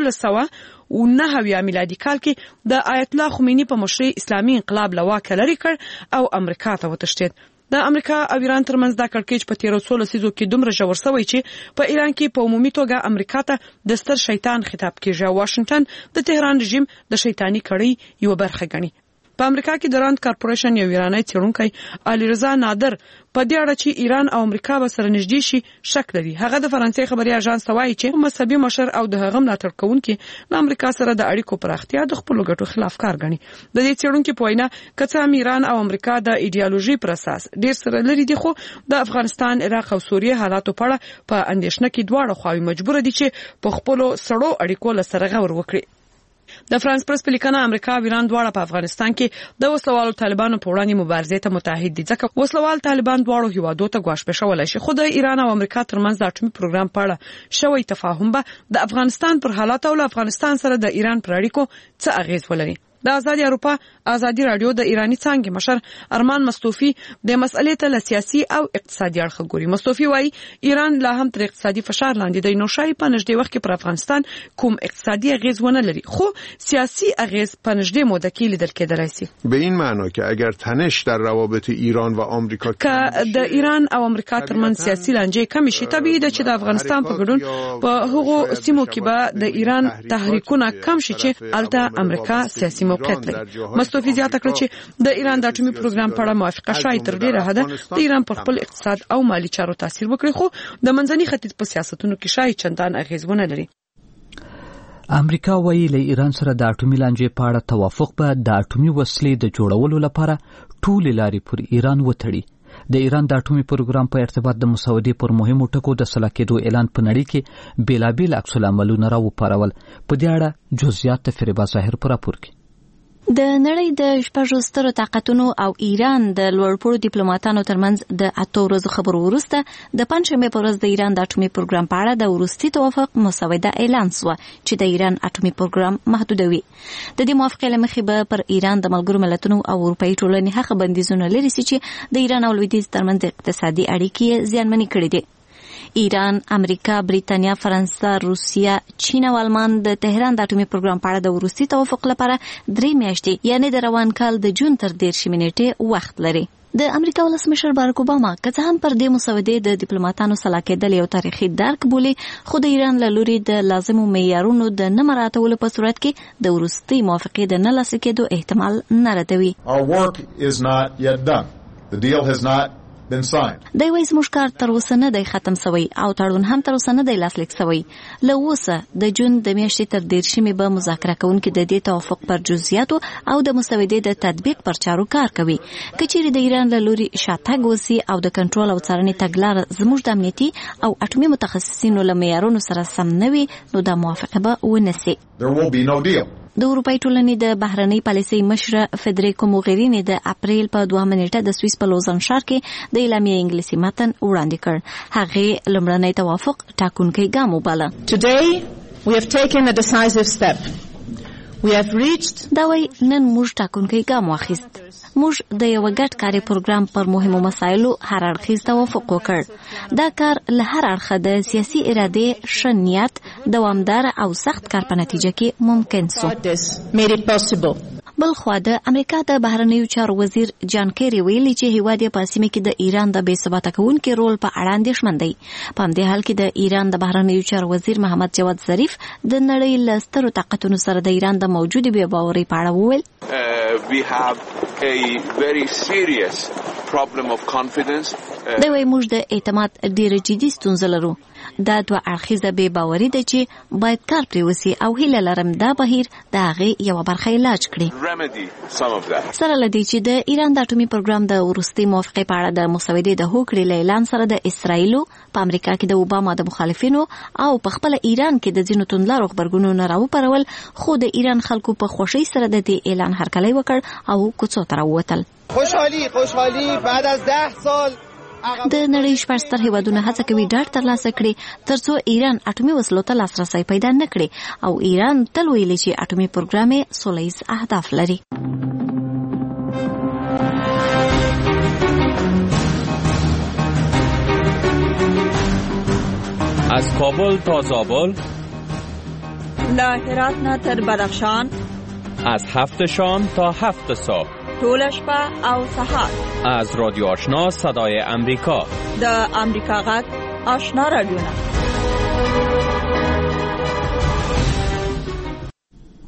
1909 میلادي کال کې د آیت الله خمینی په مشرۍ اسلامي انقلاب له واکه لرې کړ او امریکا ته وتښتید. د امریکا او ایران ترمنځ دا کړکېچ په 1300 لسیزو کې دومره ژور شوی چې په ایران کې په عمومي توګه امریکا ته د ستر شیطان خطاب کېږي او واشنگټن د تهران رژیم د شیطانی کړۍ یو برخه ګڼي. په امریکا کې د راند کارپوریشن یو ایرانی څېړونکی علیرضا نادر په دې اړه چې ایران او امریکا به سره نږدې شي شک لري. هغه د فرانسې خبري اژانس ته وایي چې مذهبي مشر او د هغه ملاتړ کوونکي له امریکا سره د اړیکو پراختیا د خپلو ګټو خلاف کار ګڼي. د دې څېړونکي په وینا که څه هم ایران او امریکا د ایډیالوژي پر اساس ډیر سره لري دي، خو د افغانستان، عراق او سوریه حالاتو په اړه په اندېښنه کې دواړه خواوې مجبور دي چې په خپلو سړو اړیکو له سره غور وکړي. د فرانس پرس په لیکنه امریکا او ایران دواړه په افغانستان کې د وسلوالو طالبانو په وړاندې مبارزې ته متحد دي، ځکه وسلوال طالبان دواړو هیوادو ته ګواښ پېښولی شي. خو د ایران او امریکا ترمنځ د اټومي پروګرام په اړه شوی تفاهم به د افغانستان پر حالاتو او له افغانستان سره د ایران پر اړیکو څه اغیز ولري. د آزادي اروپا آزادي رادیو د ایرانی څانګې مشر ارمان مصطفی د مسئلې ته له سیاسي او اقتصادي اړخه ګوري. مصطفی وایي ایران لا هم تر اقتصادي فشار لاندې دی، نو شاید په نږدې وخت کې پر افغانستان کوم اقتصادي اغیز ونه لري، خو سیاسي اغیز په نږدې موده کې لیدل کېدلی سي. به این معنا که اگر تنش در روابط ایران و آمریکا که د ایران او امریکا ترمنځ سیاسي لانجې کم شي، طبیعي ده چې د افغانستان په ګډون په هغو سیمو کې به د ایران تحریکونه کم شي چې الته امریکا سیاسي موقعیت لري. مصطفی زیاته کړه چې د ایران د اټومي پروګرام په اړه موافقه شاید تر ډیره حده د ایران پر خپل اقتصاد او مالی چارو تاثیر وکړي، خو د منځني ختیځ په سیاستونو کې شاید چندان اغیز ونه لري. امریکا وایي له ایران سره د اټومي لانجې په اړه توافق به د اټومي وسلې د جوړولو لپاره ټولې لارې پر ایران وتړي. د ایران د اټومي پروګرام په ارتباط د مسودې پر مهمو ټکو د سلا کېدو اعلان په نړۍ کې بیلابیل عکس العملونه راوپارول. په دې اړه جزئیات د فریبا ظاهر په راپور کې. د نړۍ د شپږو سترو طاقتونو او ایران د لوړپوړو ډیپلوماټانو ترمنځ د 8 ورځو خبرو وروسته د پنځمې په ورځ د ایران د اټومي پروګرام په اړه د وروستي توافق مسوده اعلان شوه چې د ایران اټومي پروګرام محدودوي. د دې موافقې له مخې به پر ایران د ملګرو ملتونو او اروپایي ټولنې هغه بندیزونه لري چې د ایران او لویدیځ ترمنځ اقتصادي اړیکې زیانمنې کړې دي. ایران، امریکا، بریتانیا، فرانسه، روسیه، چین او آلمان د تهران د اټومي پروګرام په اړه د وروستي توافق لپاره 3 میاشتې یعنی د روان کال د جون تر 13 نیټې وخت لري. د امریکا ولسمشر بارک اوباما که څه هم پر دې مسودې د ډیپلوماټانو سلا کېدل یو تاریخي درک بولي، خو د ایران له لوري د لازمو معیارونو د نه مراعاتولو په صورت کې د وروستي موافقې د نه لاسلیک کېدو احتمال نه ردوي. Our work is not yet done. The deal has not د وایي زموږ کار تر اوسه نه دی ختم شوی او تړون هم تر اوسه نه دی لاسلیک شوی. له اوسه د جون د میاشتې تر 13 به مذاکره کوونکي د دې توافق پر جزئیاتو او د مسودې د تطبیق پر چارو کار کوي. که چیرې د ایران له لوري شاتګ وسی او د کنټرول او څارنې تګلاره زموږ د امنیتي او اټومي متخصصینو له معیارونو سره سم نه وي، نو دا موافقه به ونه سي. There will be no deal. د اروپای ټولنې د بهرنۍ پالیسۍ مشره فدریکو موغرینی د اپریل په 2 نیټه د سویس په لوزان ښار کې د اعلامیې انګلیسي متن وړاندې کړ. هغې لومړنی توافق ټاکونکی ګام وباله. Today we have taken a decisive step. We have reached دا وایي نن موږ ټاکونکی ګام واخیست. موږ د یو ګډ کاري پروګرام پر مهمو مسایلو هر اړخیز توافق وکړ. دا کار له هر اړخه د سیاسي ارادې، ښه نیت، دوامدار او سخت کار په نتیجه کې ممکن شو. بل خوا د امریکا د بهرنیو چارو وزیر جان کیری ویلي چې هیواد یې په سیمه کې د ایران د بې ثباته کوونکي رول په اړه اندېښمن دی. په همدې حال کې د ایران د بهرنیو چارو وزیر محمد جواد ظریف د نړۍ له سترو طاقتونو سره د ایران د موجودې بې باورۍ په اړه وویل. We have a very serious problem of confidence. دا وایي موږ د اعتماد ډېره جدي ستونزه لرو. دا دوه اړخیزه بې باوري ده چې باید کار پرې وسي او هیله لرم دا بهیر د هغې یوه برخه علاج کړي. سره له دې چې د ایران د اټومي پروګرام د وروستۍ موافقې په اړه د مسودې د هوکړې له اعلان سره د اسرائیلو په امریکا کې د اوباما د مخالفینو او په خپله ایران کې د ځینو توندلارو غبرګونونه راوپارول، خو د ایران خلکو په خوښۍ سره د دې اعلان هرکلی وکړ او کوڅو ته راووتل. خوشحالي بعد از 10 سال د نړۍ شپږ ستر هیوادونه هڅه کوي ډاډ ترلاسه کړي ترڅو ایران اټومي وسلو ته لاسرسی پیدا نه کړي، او ایران تل ویلي چې اټومي پروګرام یې سوله ییز اهداف لري. از کابل تا زابل، له هرات نه تر بدخشان، از 7 شام تا 7 صبح، ټول شپه او سهار. از رادیو آشنا صدای امریکا، د امریکا غږ آشنا رادیو.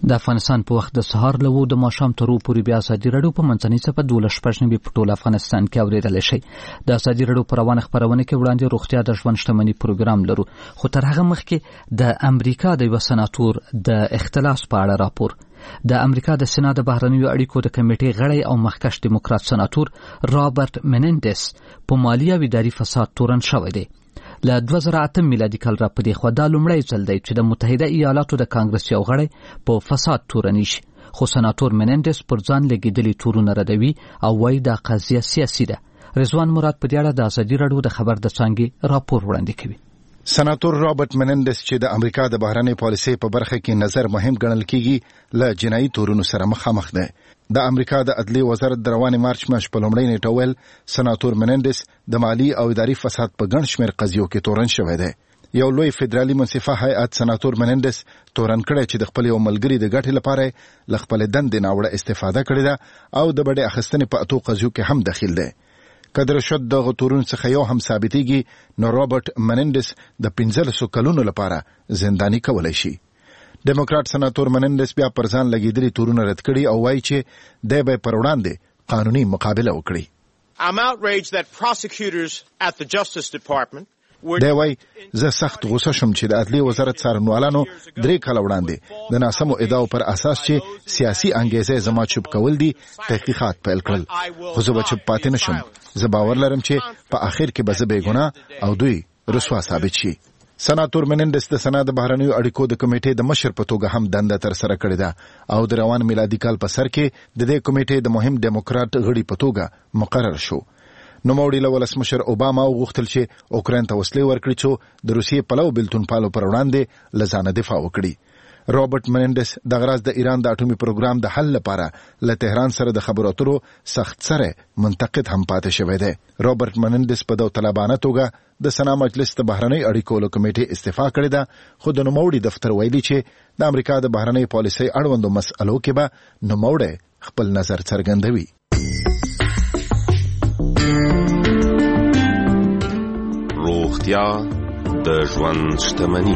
د افغانستان په وخت د سهار له 9 د ماښام تر 2 پورې بیا ازادي رادیو په منځنۍ صفحه 12 په ټول افغانستان کې اوریدل شي. د ازادي رادیو پر روانه خبرونه کې وړاندې روغتیا د ژوند شتمنۍ پروګرام لرو، خو تر هغه مخکې د امریکا د یو سناتور د اختلاس په اړه راپور. د امریکا د سنا د بهرنیو اړیکو د کمیټې غړی او مخکښ دیموکرات سناتور رابرټ منندس په مالي او اداري فساد تورن شوی دی. له 2008 میلادي کال را پدې خو دا لومړی ځل دی چې د متحده ایالاتو د کانګرس یو غړی په فساد تورنی شي، خو سناتور منندس پر ځان لګیدلي تورونه ردوي او وایي دا قضیه سیاسي ده. رضوان مراد په دې اړه د ازادي رادیو د خبر د څانګې راپور وړاندې کوي. سناتور رابرټ منندس چې د امریکا د بهرنۍ پالیسۍ په برخه کې نظر مهم ګڼل کیږي له جنایي تورونو سره مخامخ ده. د امریکا د عدلي وزارت د روانې مارچ میاشتې په لومړۍ نیټه ویل سناتور منندس د مالی او اداري فساد په ګڼ شمېر قضیو کې تورن شوی دی. یو لوی فدرالي منصفه هیئت سناتور منندس تورن کړی چې د خپل یو ملګري د ګټې لپاره له خپل دندې ناوړه استفاده کړې ده او د بډې اخیستنې په 8 قضیو کې هم دخیل دی. کدر شد د غتورون څخه یو هم ثابتېږي نو رابرټ منندس د 15 کلونو لپاره زنداني کولای شي. ډیموکرات سناتور منندس بیا پر ځان لګیدلي تورونه رد کړي او وایي چې دی به پر وړاندې قانوني مقابله وکړي. I'm outraged that prosecutors at the Justice Department دی وایي زه سخت غوسه شوم چې د عدلي وزارت څارنوالانو 3 کاله وړاندې د ناسمو ادعاو پر اساس چې سیاسي انګیزې زما چوپ کول دي تحقیقات پیل کړل، خو زه به چوپ پاتې نشم. زه باور لرم چې په آخر کې به زه بې ګناه او دوی رسوا ثابت شي. سناتور منندس د سنا د بهرنیو اړیکو د کمیټې د مشر په توګه هم دنده تر سره کړې ده او د روان میلادي کال په سر کې د دې کمیټې د مهم دیموکرات غړي په توګه مقرر شو. نوموړي له ولسمشر اوباما وغوښتل چې اوکراین ته وسلې ورکړي چې د روسیې پلو بلتون پالو پر وړاندې له ځانه دفاع وکړي. رابرټ منندس د غراز د ایران د اټومي پروګرام د حل لپاره له تهران سره د خبرو اترو سخت سره منتقد هم پاتې شوی دی. رابرټ منندس په داوطلبانه توګه د سنا مجلس د بهرنۍ اړیکو له کمیټې استعفا کړې ده، خو د نوموړي دفتر ویلي چې د امریکا د بهرنۍ پالیسۍ اړوندو مسئلو کې به نوموړی خپل نظر څرګندوي. روغتیا د ژوند شتمنی.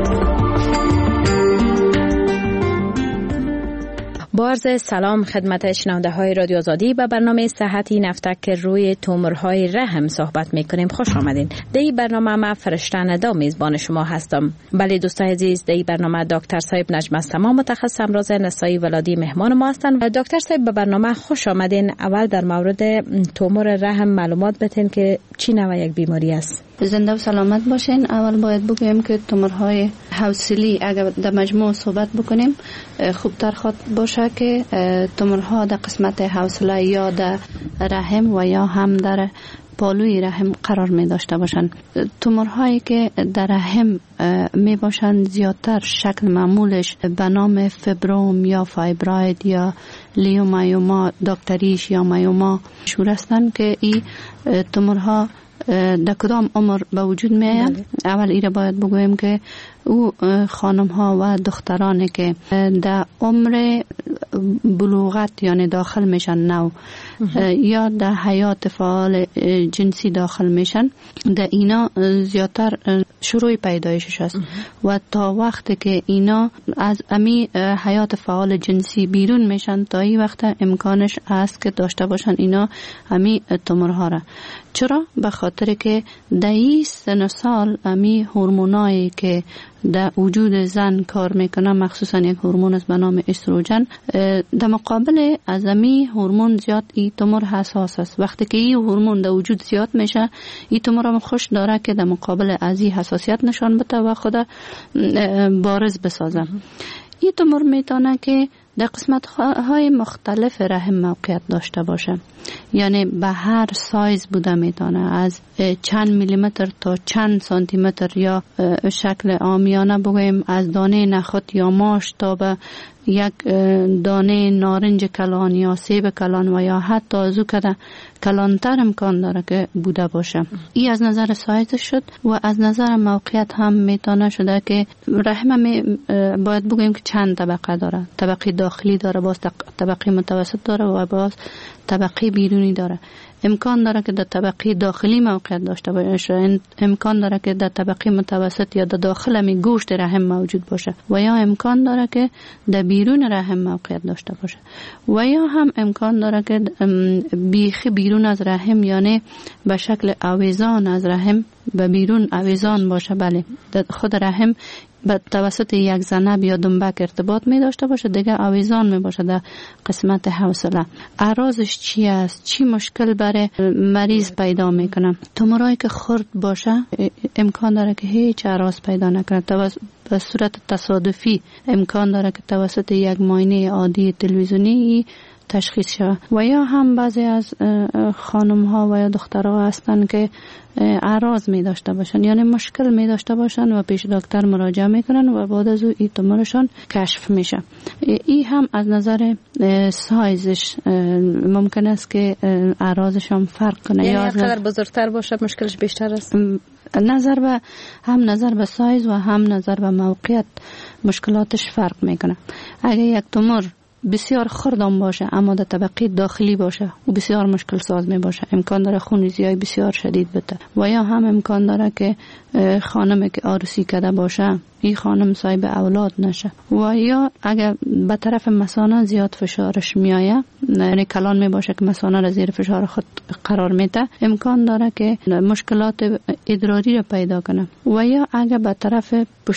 با عرض سلام خدمت شنونده های رادیو آزادی به برنامه صحت این هفته که روی تومورهای رحم صحبت میکنیم خوش آمدین. در این برنامه ما فرشته ندا میزبان شما هستم. بله دوستان عزیز، در این برنامه دکتر صاحب نجم السما متخصص امراض نسایی ولادی مهمان ما هستند. دکتر صاحب به برنامه خوش آمدین. اول در مورد تومور رحم معلومات بدین که چی نوع یک بیماری است. زنده و سلامت باشین. اول باید بگویم که تومورهای حوصلی اگر در مجموع صحبت بکنیم خوبتر خود باشه که تومورها در قسمت حوصله یا در رحم و یا هم در پالوی رحم قرار می داشته باشند. تومورهایی که در رحم می باشند زیادتر شکل معمولش به نام فبروم یا فایبراید یا لیومایوما دکتریش یا مایوما مشهور هستند که این تومورها در کدام عمر به وجود می آید. اول ایره باید بگویم که او خانم ها و دخترانی که در عمر بلوغت یعنی داخل میشن نو یا در حیات فعال جنسی داخل میشن، در اینا زیادتر شروع پیدایشش است و تا وقتی که اینا از امی حیات فعال جنسی بیرون میشن تا این وقت امکانش است که داشته باشن اینا امی تومورها را. چرا؟ به خاطر که در این سن سال امی هورمونایی که در وجود زن کار میکنه، مخصوصا یک هورمون است به نام استروژن، در مقابل از امی هورمون زیاد این تومور حساس است. وقتی که این هورمون در وجود زیاد میشه، این تومور هم خوش داره که در مقابل از این حساسیت نشان بده و خود بارز بسازه. این تومور میتونه که در قسمت های مختلف رحم موقعیت داشته باشه، یعنی به هر سایز بوده میتونه، از چند میلیمتر تا چند سانتی متر یا شکل عامیانه بگویم از دانه نخود یا ماش تا به یک دانه نارنج کلان یا سیب کلان و یا حتی از او که کلانتر امکان داره که بوده باشه. این از نظر سایز شد و از نظر موقعیت هم میتونه شده که رحم باید بگویم که چند طبقه داره. طبقه داخلی داره، باز طبقه متوسط داره و باز طبقه بیرونی داره. امکان داره که در طبقه داخلی موقعیت داشته باشه، امکان داره که در طبقه متوسط یا در داخل می گوشت رحم موجود باشه و یا امکان داره که در بیرون رحم موقعیت داشته باشه و یا هم امکان داره که بیخی بیرون از رحم، یعنی به شکل آویزان از رحم به بیرون آویزان باشه. بله، خود رحم به توسط یک ذنب یا دنبک ارتباط می داشته باشه، دیگه آویزان می باشه در قسمت حوصله. اعراضش چی است؟ چی مشکل برای مریض پیدا میکنه؟ تومورایی که خرد باشه امکان داره که هیچ اعراض پیدا نکنه، به صورت تصادفی امکان داره که توسط یک معاینه عادی تلویزیونی تشخیص شود. و یا هم بعضی از خانم ها و یا دخترها هستن که اعراض می داشته باشن، یعنی مشکل می داشته باشن و پیش دکتر مراجعه میکنن و بعد از این تومورشان کشف میشه. این هم از نظر سایزش ممکن است که اعراضشان فرق کنه، یعنی اگر بزرگتر باشه مشکلش بیشتر است. نظر به سایز و هم نظر به موقعیت مشکلاتش فرق میکنه. اگر یک تومور بسیار خردم باشه اما در طبقه داخلی باشه و بسیار مشکل ساز می باشه، امکان داره خونریزی‌های بسیار شدید بده. و یا هم امکان داره که خانمی که عروسی کرده باشه این خانم صاحب اولاد نشه. و یا اگر به طرف مثانه زیاد فشارش میایه، یعنی کلان می باشه که مثانه را زیر فشار خود قرار میده، امکان داره که مشکلات ادراری را پیدا کنه. و یا اگر به طرف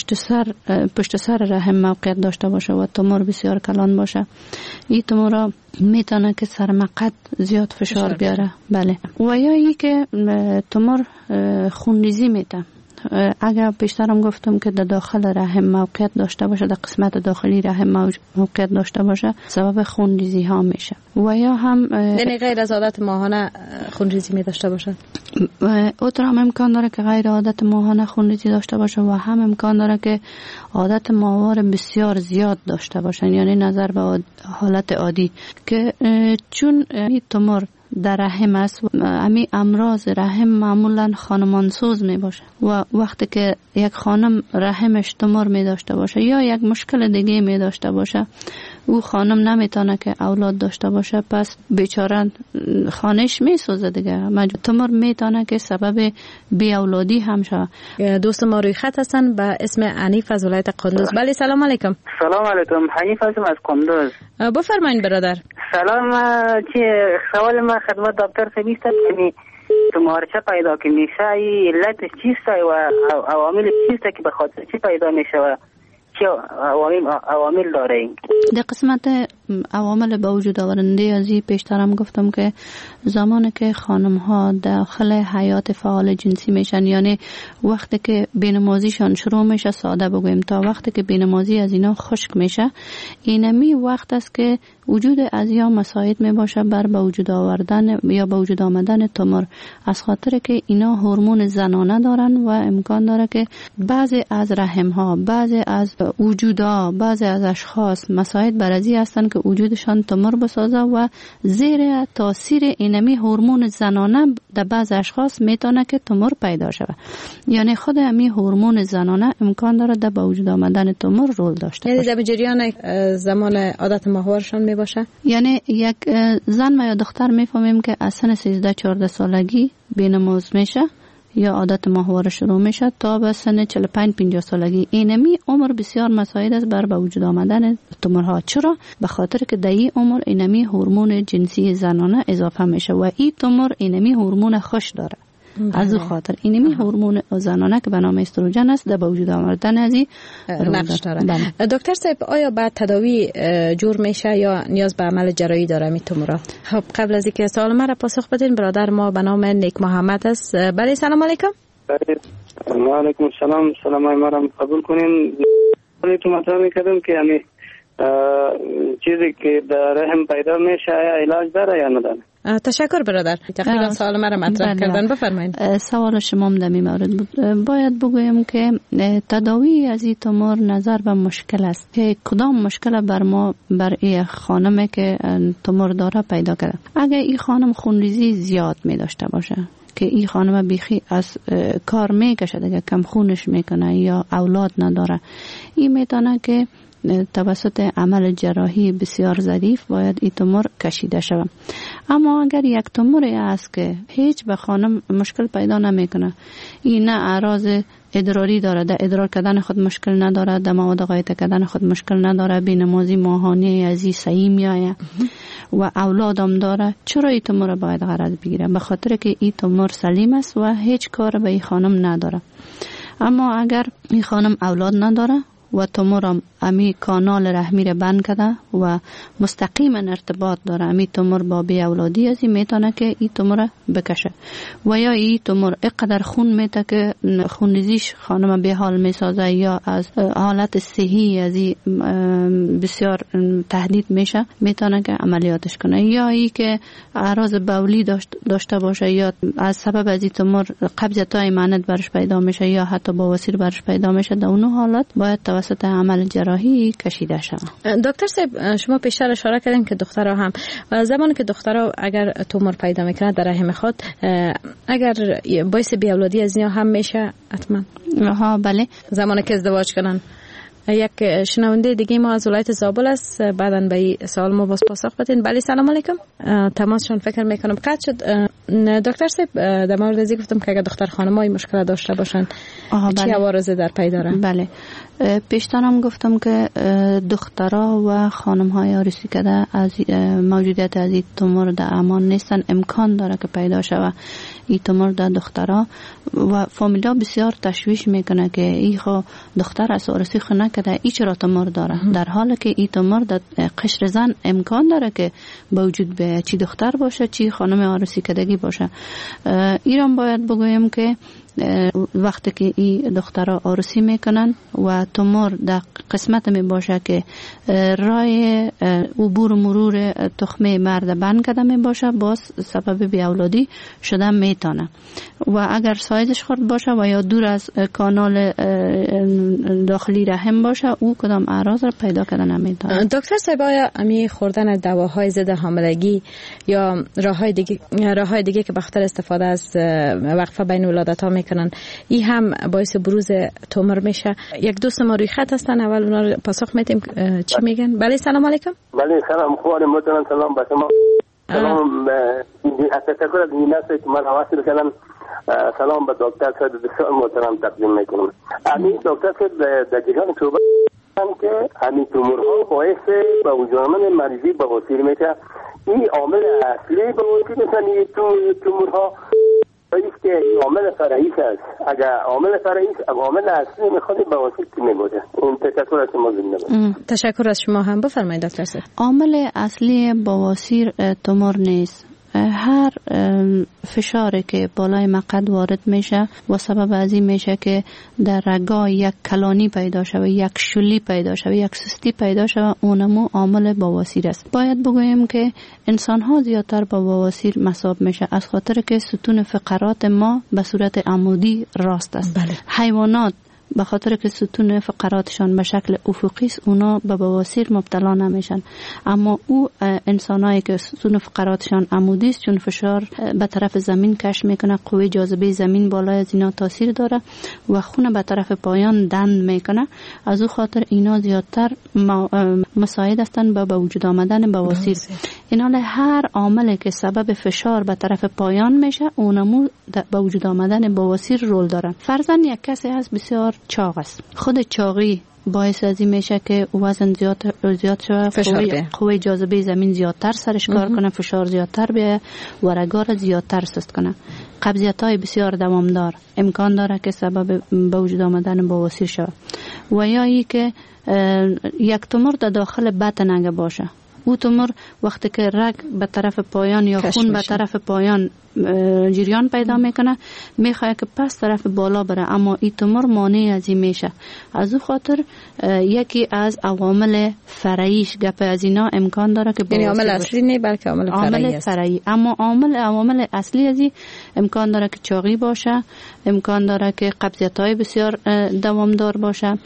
پشت سر رحم موقعیت داشته باشه و تومور بسیار کلان باشه، این تومور میتونه که سرمقد زیاد فشار بیاره. بله. و یا ای که تومور خونریزی میده، اگر بیشترم گفتم که در داخل رحم موقعیت داشته باشه، در قسمت داخلی رحم موقعیت داشته باشه، سبب خونریزی ها میشه. و یا هم یعنی غیر از عادت ماهانه خونریزی می داشته باشه. اوتر هم امکان داره که غیر عادت ماهانه خونریزی داشته باشه و هم امکان داره که عادت ماهواره بسیار زیاد داشته باشن، یعنی نظر به حالت عادی، که چون این تومور در رحم است، امی امراض رحم معمولا خانمانسوز می باشه و وقتی که یک خانم رحمش تومور می داشته باشه یا یک مشکل دیگه می داشته باشه، او خانم نمیتونه که اولاد داشته باشه، پس بیچاره خانش می سوزه دیگه. تومور میتونه که سبب بی اولادی هم شه. دوست ما روی خط هستن به اسم حنیف از ولایت قندوز. بله، سلام علیکم. سلام علیکم، حنیف هستم از قندوز. بفرمایید برادر. سلام. سوال ما خدمت دکتر صاحب است که تومور چه پیدا که میشه، علتش چیست و عوامل چیست که به خاطر چی پیدا میشه و چه عوامل داره؟ در قسمت عوامل به وجود آورنده از این پیشترم گفتم که زمانی که خانم ها داخل حیات فعال جنسی میشن، یعنی وقتی که بینمازیشان شروع میشه، ساده بگویم تا وقتی که بینمازی از اینا خشک میشه، اینمی وقت است که وجود از یا مساعد می باشه بر به وجود آوردن یا به وجود آمدن تومور، از خاطر که اینا هورمون زنانه دارن و امکان داره که بعضی از رحم ها، بعضی از وجودا، بعضی از اشخاص مساعد بر ازی هستن که وجودشان تومور بسازه و زیر تاثیر اینمی هورمون زنانه در بعض اشخاص میتونه که تومور پیدا شود. یعنی خود امی هورمون زنانه امکان داره در به وجود آمدن تومور رول داشته باشه. یعنی در جریان زمان عادت ماهوارشان می باشه؟ یعنی یک زن یا دختر میفهمیم که از سن 13-14 سالگی بینماز میشه یا عادت ماهواره شروع میشه تا به سن 45-50 سالگی. اینمی عمر بسیار مساعد است بر به وجود آمدن تومورها. چرا؟ به خاطر که در این عمر اینمی هورمون جنسی زنانه اضافه میشه و این تومور اینمی هورمون خوش داره. از او خاطر اینمی هورمون زنانه که به نام استروژن است در به وجود آمدن از این نقش داره. دکتر صاحب، آیا بعد تداوی جور میشه یا نیاز به عمل جراحی داره می تومورا؟ خب قبل از اینکه سوال ما را پاسخ بدین، برادر ما به نام نیک محمد است. بله، سلام علیکم. و علیکم السلام. سلام ما را قبول کنین. تو مطرح میکردم که یعنی چیزی که در رحم پیدا میشه علاج داره یا نداره؟ تشکر برادر، تقریبا سوال مرا مطرح کردن. بفرمایید. سوال شما در این مورد بود. باید بگویم که تداوی از این تومور نظر به مشکل است که کدام مشکل بر ما بر این خانم که تومور داره پیدا کرده. اگر این خانم خونریزی زیاد می داشته باشه که این خانم بیخی از کار میکشه دیگه، کم خونش میکنه یا اولاد نداره، این میتونه که توسط عمل جراحی بسیار ظریف باید این تومور کشیده شود. اما اگر یک توموری است که هیچ به خانم مشکل پیدا نمیکنه، این نه اعراض ادراری داره، در ادرار کردن خود مشکل نداره، در مواد غایطه کردن خود مشکل نداره، بینمازی ماهانه ازی صحیح میایه و اولادم داره، چرا این تومور باید غرض بگیره؟ به خاطر که این تومور سلیم است و هیچ کار به این خانم نداره. اما اگر این خانم اولاد نداره و تومورم امی کانال رحمی را بند کرده و مستقیما ارتباط داره، امی تومور با بی اولادی ازی میتونه که این تومور بکشه و یا این تومور اقدر خون میته که خونریزیش خانم به حال میسازه یا از حالت صحی ازی بسیار تهدید میشه، میتونه که عملیاتش کنه. یا ای که اعراض بولی داشته باشه یا از سبب ازی تومور قبضیت‌های مانند برش پیدا میشه یا حتی بواسیر برش پیدا میشه، در اون حالت باید توسط عمل جراحی کشیده شود. دکتر صاحب، شما پیشتر اشاره کردین که دخترها هم زمانی که دخترها اگر تومور پیدا میکنه در رحم خود، اگر باعث بی اولادی از اینا هم میشه حتما؟ ها بله، زمانی که ازدواج کنن. یک شنونده دیگه ما از ولایت زابل است، بعداً به این سوال ما باز پاسخ بدین. بله سلام علیکم. تماسشون فکر میکنم قطع شد. دکتر صاحب، در مورد ازی گفتم که اگر دختر خانمای مشکل داشته باشن چی عوارض در پی داره؟ بله، پیشترم گفتم که دخترها و خانم‌های عروسی کرده از موجودیت از این تومور در امان نیستن، امکان داره که پیدا شود این تومور در دخترها و فامیلا بسیار تشویش میکنه که این خو دختر از عروسی خو نکرده، این چرا تومور داره، در حالی که این تومور در قشر زن امکان داره که موجود به چی دختر باشه چی خانم عروسی کردگی باشه. ایران باید بگویم که وقتی که این دخترها عروسی میکنن و تومور در قسمت می باشه که رای عبور مرور تخمه مرد بند کرده می باشه، باز سبب بی اولادی شدن میتونه و اگر سایزش خرد باشه و یا دور از کانال داخلی رحم باشه، او کدام اعراض را پیدا کردن نمیتونه. دکتر صاحب، آیا امی خوردن دواهای ضد حاملگی یا راههای دیگه که بخاطر استفاده از وقفه بین ولادت ها میکنن، این هم باعث بروز تومور میشه؟ یک دوست ما روی خط هستن، اول اونا رو پاسخ میدیم چی میگن. بله سلام علیکم. بله سلام، خوبه محترم، سلام به شما. سلام، تشکر از این است که من حواصل کردم. سلام به دکتر صاحب بسیار محترم تقدیم میکنم. همین دکتر صاحب در جهان صحبت که همین تومورها باعث به وجود آمدن مریضی بواسیر میشه. این عامل اصلی بواسیر میشن این تومورها، است که عامل فرعی است. اگر عامل فرعی است، عامل اصلی میخواد بواسیر کی میگوشه. این تشکر از شما زنده. تشکر از شما هم. بفرمایید دکتر صاحب. عامل اصلی بواسیر تومور نیست. هر فشاری که بالای مقعد وارد میشه و سبب از این میشه که در رگا یک کلانی پیدا شود، یک شلی پیدا شود، یک سستی پیدا شود، اونمو عامل بواسیر است. باید بگویم که انسان ها زیادتر با بواسیر مصاب میشه از خاطر که ستون فقرات ما به صورت عمودی راست است. بله. حیوانات به خاطر که ستون فقراتشان به شکل افقی است، اونا به بواسیر مبتلا نمیشن. اما او انسانایی که ستون فقراتشان عمودی است، چون فشار به طرف زمین کش میکنه، قوه جاذبه زمین بالای از اینا تاثیر داره و خون به طرف پایان دند میکنه، از او خاطر اینا زیادتر مساعد هستن به وجود آمدن بواسیر. اینال هر عاملی که سبب فشار به طرف پایان میشه، اونمو به وجود آمدن بواسیر رول داره. فرضاً یک کسی هست بسیار چاق است، خود چاقی باعث از این میشه که وزن زیاد شود، قوه جاذبه زمین زیادتر سرش کار کنه، فشار زیادتر بیه و رگا را زیادتر سست کنه. قبضیت‌های بسیار دوامدار امکان داره که سبب به وجود آمدن بواسیر شود. و یا ای که یک تومور در داخل بطن اگه باشه، او تومور وقتی که رگ به طرف پایان یا خون به طرف پایان جریان پیدا میکنه، میخواد که پس طرف بالا بره، اما این تومور مانع از این میشه. از او خاطر یکی از عوامل فرعیش گپ از اینا امکان داره که یعنی عامل اصلی نه بلکه عامل فرعی. اما عوامل اصلی از این امکان داره که چاقی باشه، امکان داره که قبضیت‌های بسیار دوامدار باشه.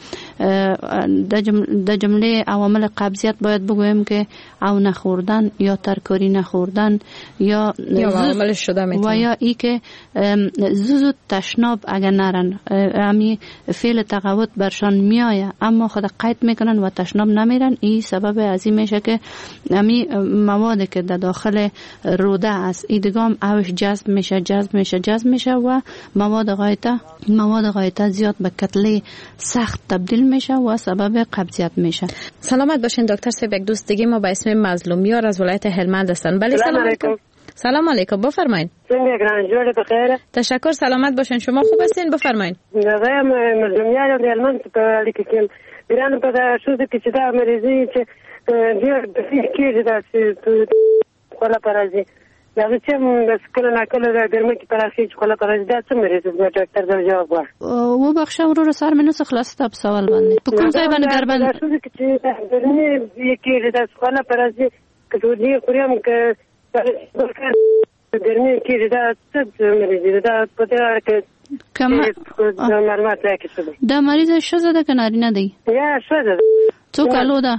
در جمله عوامل قبضیت باید بگویم که او نخوردن یا ترکاری نخوردن یا عوامل شده و یا ای که زود تشناب اگر نرن امی فعل تقوت برشان میایه اما خود قید میکنن و تشناب نمیرن، این سبب از این میشه که امی مواد که در داخل روده است ایدگام اوش جذب میشه و مواد غایطه زیاد به کتله سخت تبدیل میشه و سبب قبضیت میشه. سلامت باشین دکتر صاحب. یک دوست دیگه ما به اسم مظلومیار از ولایت هلمند هستن. بله سلام علیکم. سلام علیکم، بفرمایید. بخیر. تشکر، سلامت باشین. شما خوب هستین؟ بفرمایید. زه مظلومیار د هلمند په لیک کې بیرانه په شوزه کې چې دا مریضي چې ډېر د کېږي دا چې خلا پرازي دا چې کله نه کله د ګرمۍ کې پراسي چې خلا پرازي دا څه مریض د ډاکټر د جواب و بخښه ورور سره منو څه خلاص تاب سوال باندې په کوم ځای باندې ګربند شوزه کې چې د ګرمۍ کې دا خلا پرازي که دې خورم که ګرمۍ کې دا څه مریض دا په دې کې دا مریض ښځه ده که نارینه دی؟ یا ښځه ده. څو کالو ده؟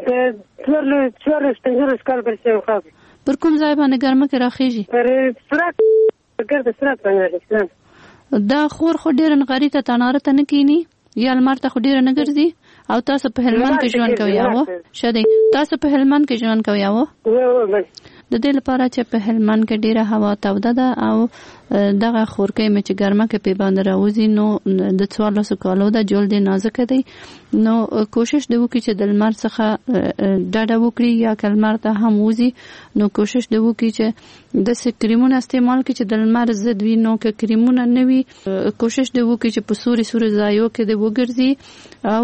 څوارلس پنځلس کال پرې پر کوم ځای باندې ګرمه کې راخیږي؟ پر صورت ګرد صورت باندې. دا خور خو ډېره نغري ته تناره ته نه کینی یا لمر ته خو ډېره نه ګرځي او تاسو په هلمند کې ژوند کوئ او شدی تاسو په هلمند کې ژوند کوئ او د دې لپاره چې په هلمند کې ډیره هوا توده ده او دغه خورکې مې چې ګرمه کې په باندې راوځي نو د 14 کالو د جلد نازک دی نو کوشش دی وکړي چې د لمر څخه ډډه وکړي یا کلمر ته هم وځي نو کوشش دی وکړي چې د کریمونو استعمال کړي چې د لمر ضد وي نو که کریمونه نه وي کوشش دی وکړي چې په سوري ځایو کې دی وګرځي او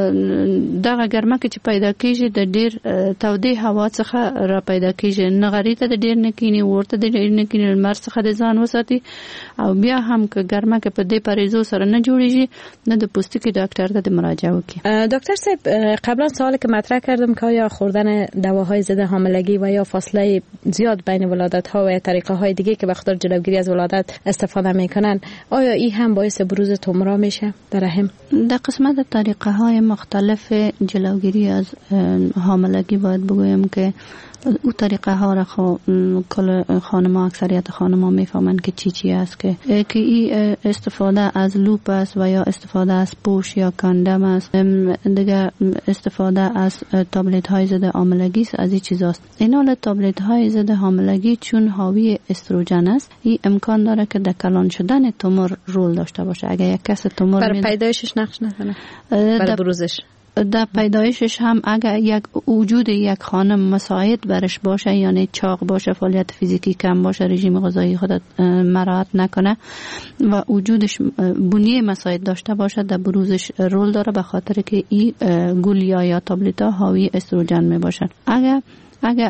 دغه ګرمه کې چې پیدا کیږي د ډیر تودې هوا څخه را پیدا کیږي نغری ته د ډیر نه کینی ورته د ډیر نه کینی لمر څخه د ځان وساتي او بیا هم که ګرمه کې په دې پریزو سره نه جوړیږي نه د پوستکي ډاکټر ته مراجعه وکړي. دکتر صاحب قبلا سوالی که مطرح کردم که آیا خوردن دواهای ضد حاملگی و یا فاصله زیاد بین ولادت ها و طریقه های دیگه که به خاطر جلوگیری از ولادت استفاده میکنن آیا این هم باعث بروز تومورا میشه در رحم؟ در قسمت طریقه های مختلف جلوگیری از حاملگی باید بگویم که او طریقه ها را کل خانم‌ها اکثریت خانم‌ها میفهمند که چی است که این استفاده از لوپ است و یا استفاده از پوش یا کاندوم است دیگه استفاده از تابلت های ضد حاملگی است از این چیزاست. اینا تابلت های ضد حاملگی چون حاوی استروژن است این امکان داره که در کلان شدن تومور رول داشته باشه. اگر یک کس تومور بر پیدایشش نقش نداره بر بروزش در پیدایشش هم اگر یک وجود یک خانم مساعد برش باشه یعنی چاق باشه فعالیت فیزیکی کم باشه رژیم غذایی خودت مراعات نکنه و وجودش بنیه مساعد داشته باشه در بروزش رول داره به خاطر که این گولیا یا تابلتا حاوی استروژن می باشن. اگر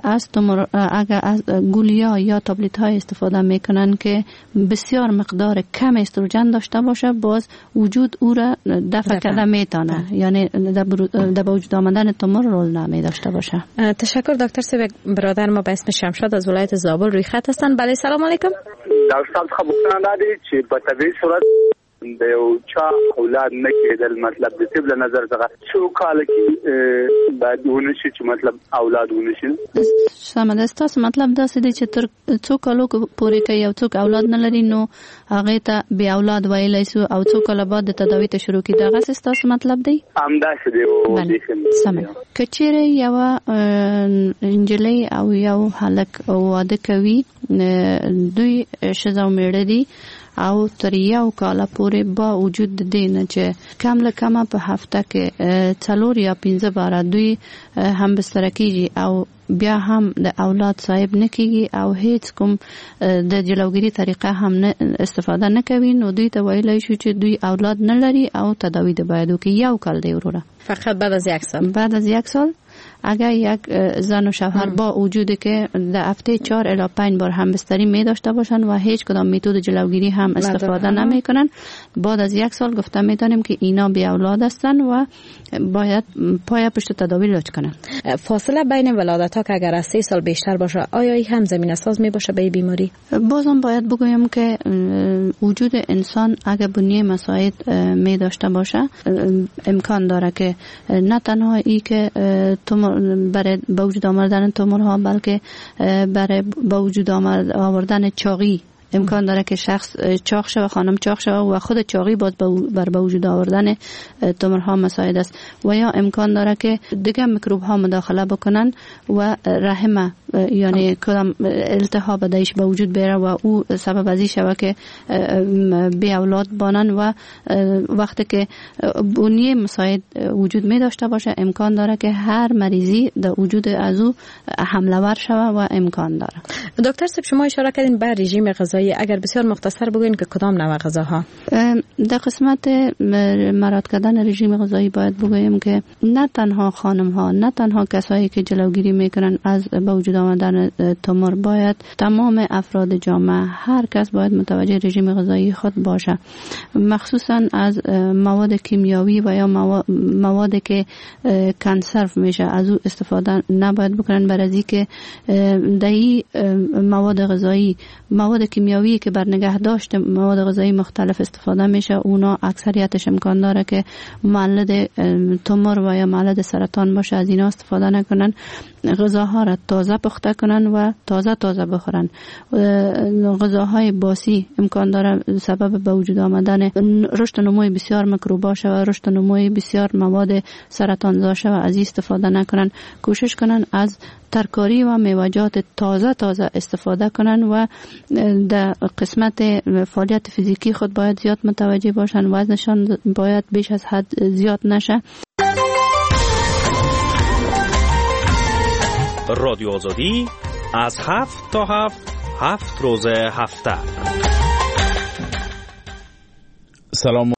از گولیا یا تابلت های استفاده میکنن که بسیار مقدار کم استروژن داشته باشه باز وجود او را دفع کرده میتونه یعنی در وجود آمدن تومور رول نمی داشته باشه. تشکر دکتر صاحب. برادر ما به اسم شمشاد از ولایت زابل روی خط هستن. بله سلام علیکم. دکتر صاحب خبرتان دادی چې په طبي صورت د یو چا اولاد نه کېدل مطلب د طب له نظر څخه څو کال کې باید ونشي چې مطلب اولاد ونشي. سمه ده تاسو مطلب دا سده چې تر څو کالو پورې کوي او څوک اولاد نه لري نو هغه ته بیا اولاد ویلای سو او څو کال بعد د تداوی ته شروع کی دغه تاسو مطلب دی همداسې دی او سمه کچېره یو انجلۍ او یو هلک واده کوي دوی ښځه او میړه دي او تر یو کال پورې با وجود دینه چې کم له کمه په هفته کې 4 یا 15 بار دوی هم بستر کیږي او بیا هم د اولاد صاحب نه کیږي او هیڅ کوم د جلوگیری طریقه هم نه استفاده نه کوي نو دوی ته ویلای شو چې دوی اولاد نه لري او تداوی د باید وکړي یو کال دی وروره فقط بعد از 1 سال. بعد از 1 سال اگر یک زن و شوهر با وجودی که در هفته 4 الی 5 بار همبستری می داشته باشن و هیچ کدام متد جلوگیری هم استفاده نمی کنن بعد از 1 سال گفته می دانیم که اینا بی اولاد هستن و باید پای پشت تداوی لج کنن. فاصله بین ولادت ها که اگر از 3 سال بیشتر باشه آیا این هم زمینه ساز می باشه به این بیماری؟ بازم باید بگویم که وجود انسان اگر بنیه مساعد می داشته باشه امکان داره که نه تنها ای که برای با وجود آوردن تومورها بلکه برای با وجود آوردن چاقی امکان داره که شخص چاق شود، خانم چاق شود و خود چاقی باز بر وجود آوردن تومورها مساعد است. و یا امکان داره که دیگه میکروب ها مداخله بکنن و رحم یعنی کدام التهاب دیش به وجود بیاره و او سبب ازی شود که بی اولاد بانن و وقتی که بنیه مساعد وجود می داشته باشه امکان داره که هر مریضی در وجود از او حمله ور شود و امکان داره. دکتر صاحب شما اشاره کردین به رژیم غذایی، اگر بسیار مختصر بگوین که کدام نوع غذاها؟ در قسمت مراد کردن رژیم غذایی باید بگویم که نه تنها خانم ها، نه تنها کسایی که جلوگیری میکنن از به وجود آمدن تومور، باید تمام افراد جامعه هر کس باید متوجه رژیم غذایی خود باشه، مخصوصا از مواد کیمیاوی و یا مواد که کنسرو میشه از او استفاده نباید بکنن، برای که دایی مواد غذایی، مواد کیمیاوی که بر نگه داشت مواد غذایی مختلف استفاده میشه، اونا اکثریتش امکان داره که مولد تومور و یا مولد سرطان باشه. از اینا استفاده نکنن، غذاها را تازه پخته کنن و تازه بخورن. غذاهای باسی امکان داره سبب به وجود آمدن رشد نموی بسیار میکروبا شود، رشد نموی بسیار مواد سرطانزا شود. از استفاده نکنن، کوشش کنن از ترکاری و میوه‌جات تازه استفاده کنن و در قسمت فعالیت فیزیکی خود باید زیاد متوجه باشن، وزنشان باید بیش از حد زیاد نشه. رادیو آزادی از 7 تا 7 روز هفته. سلام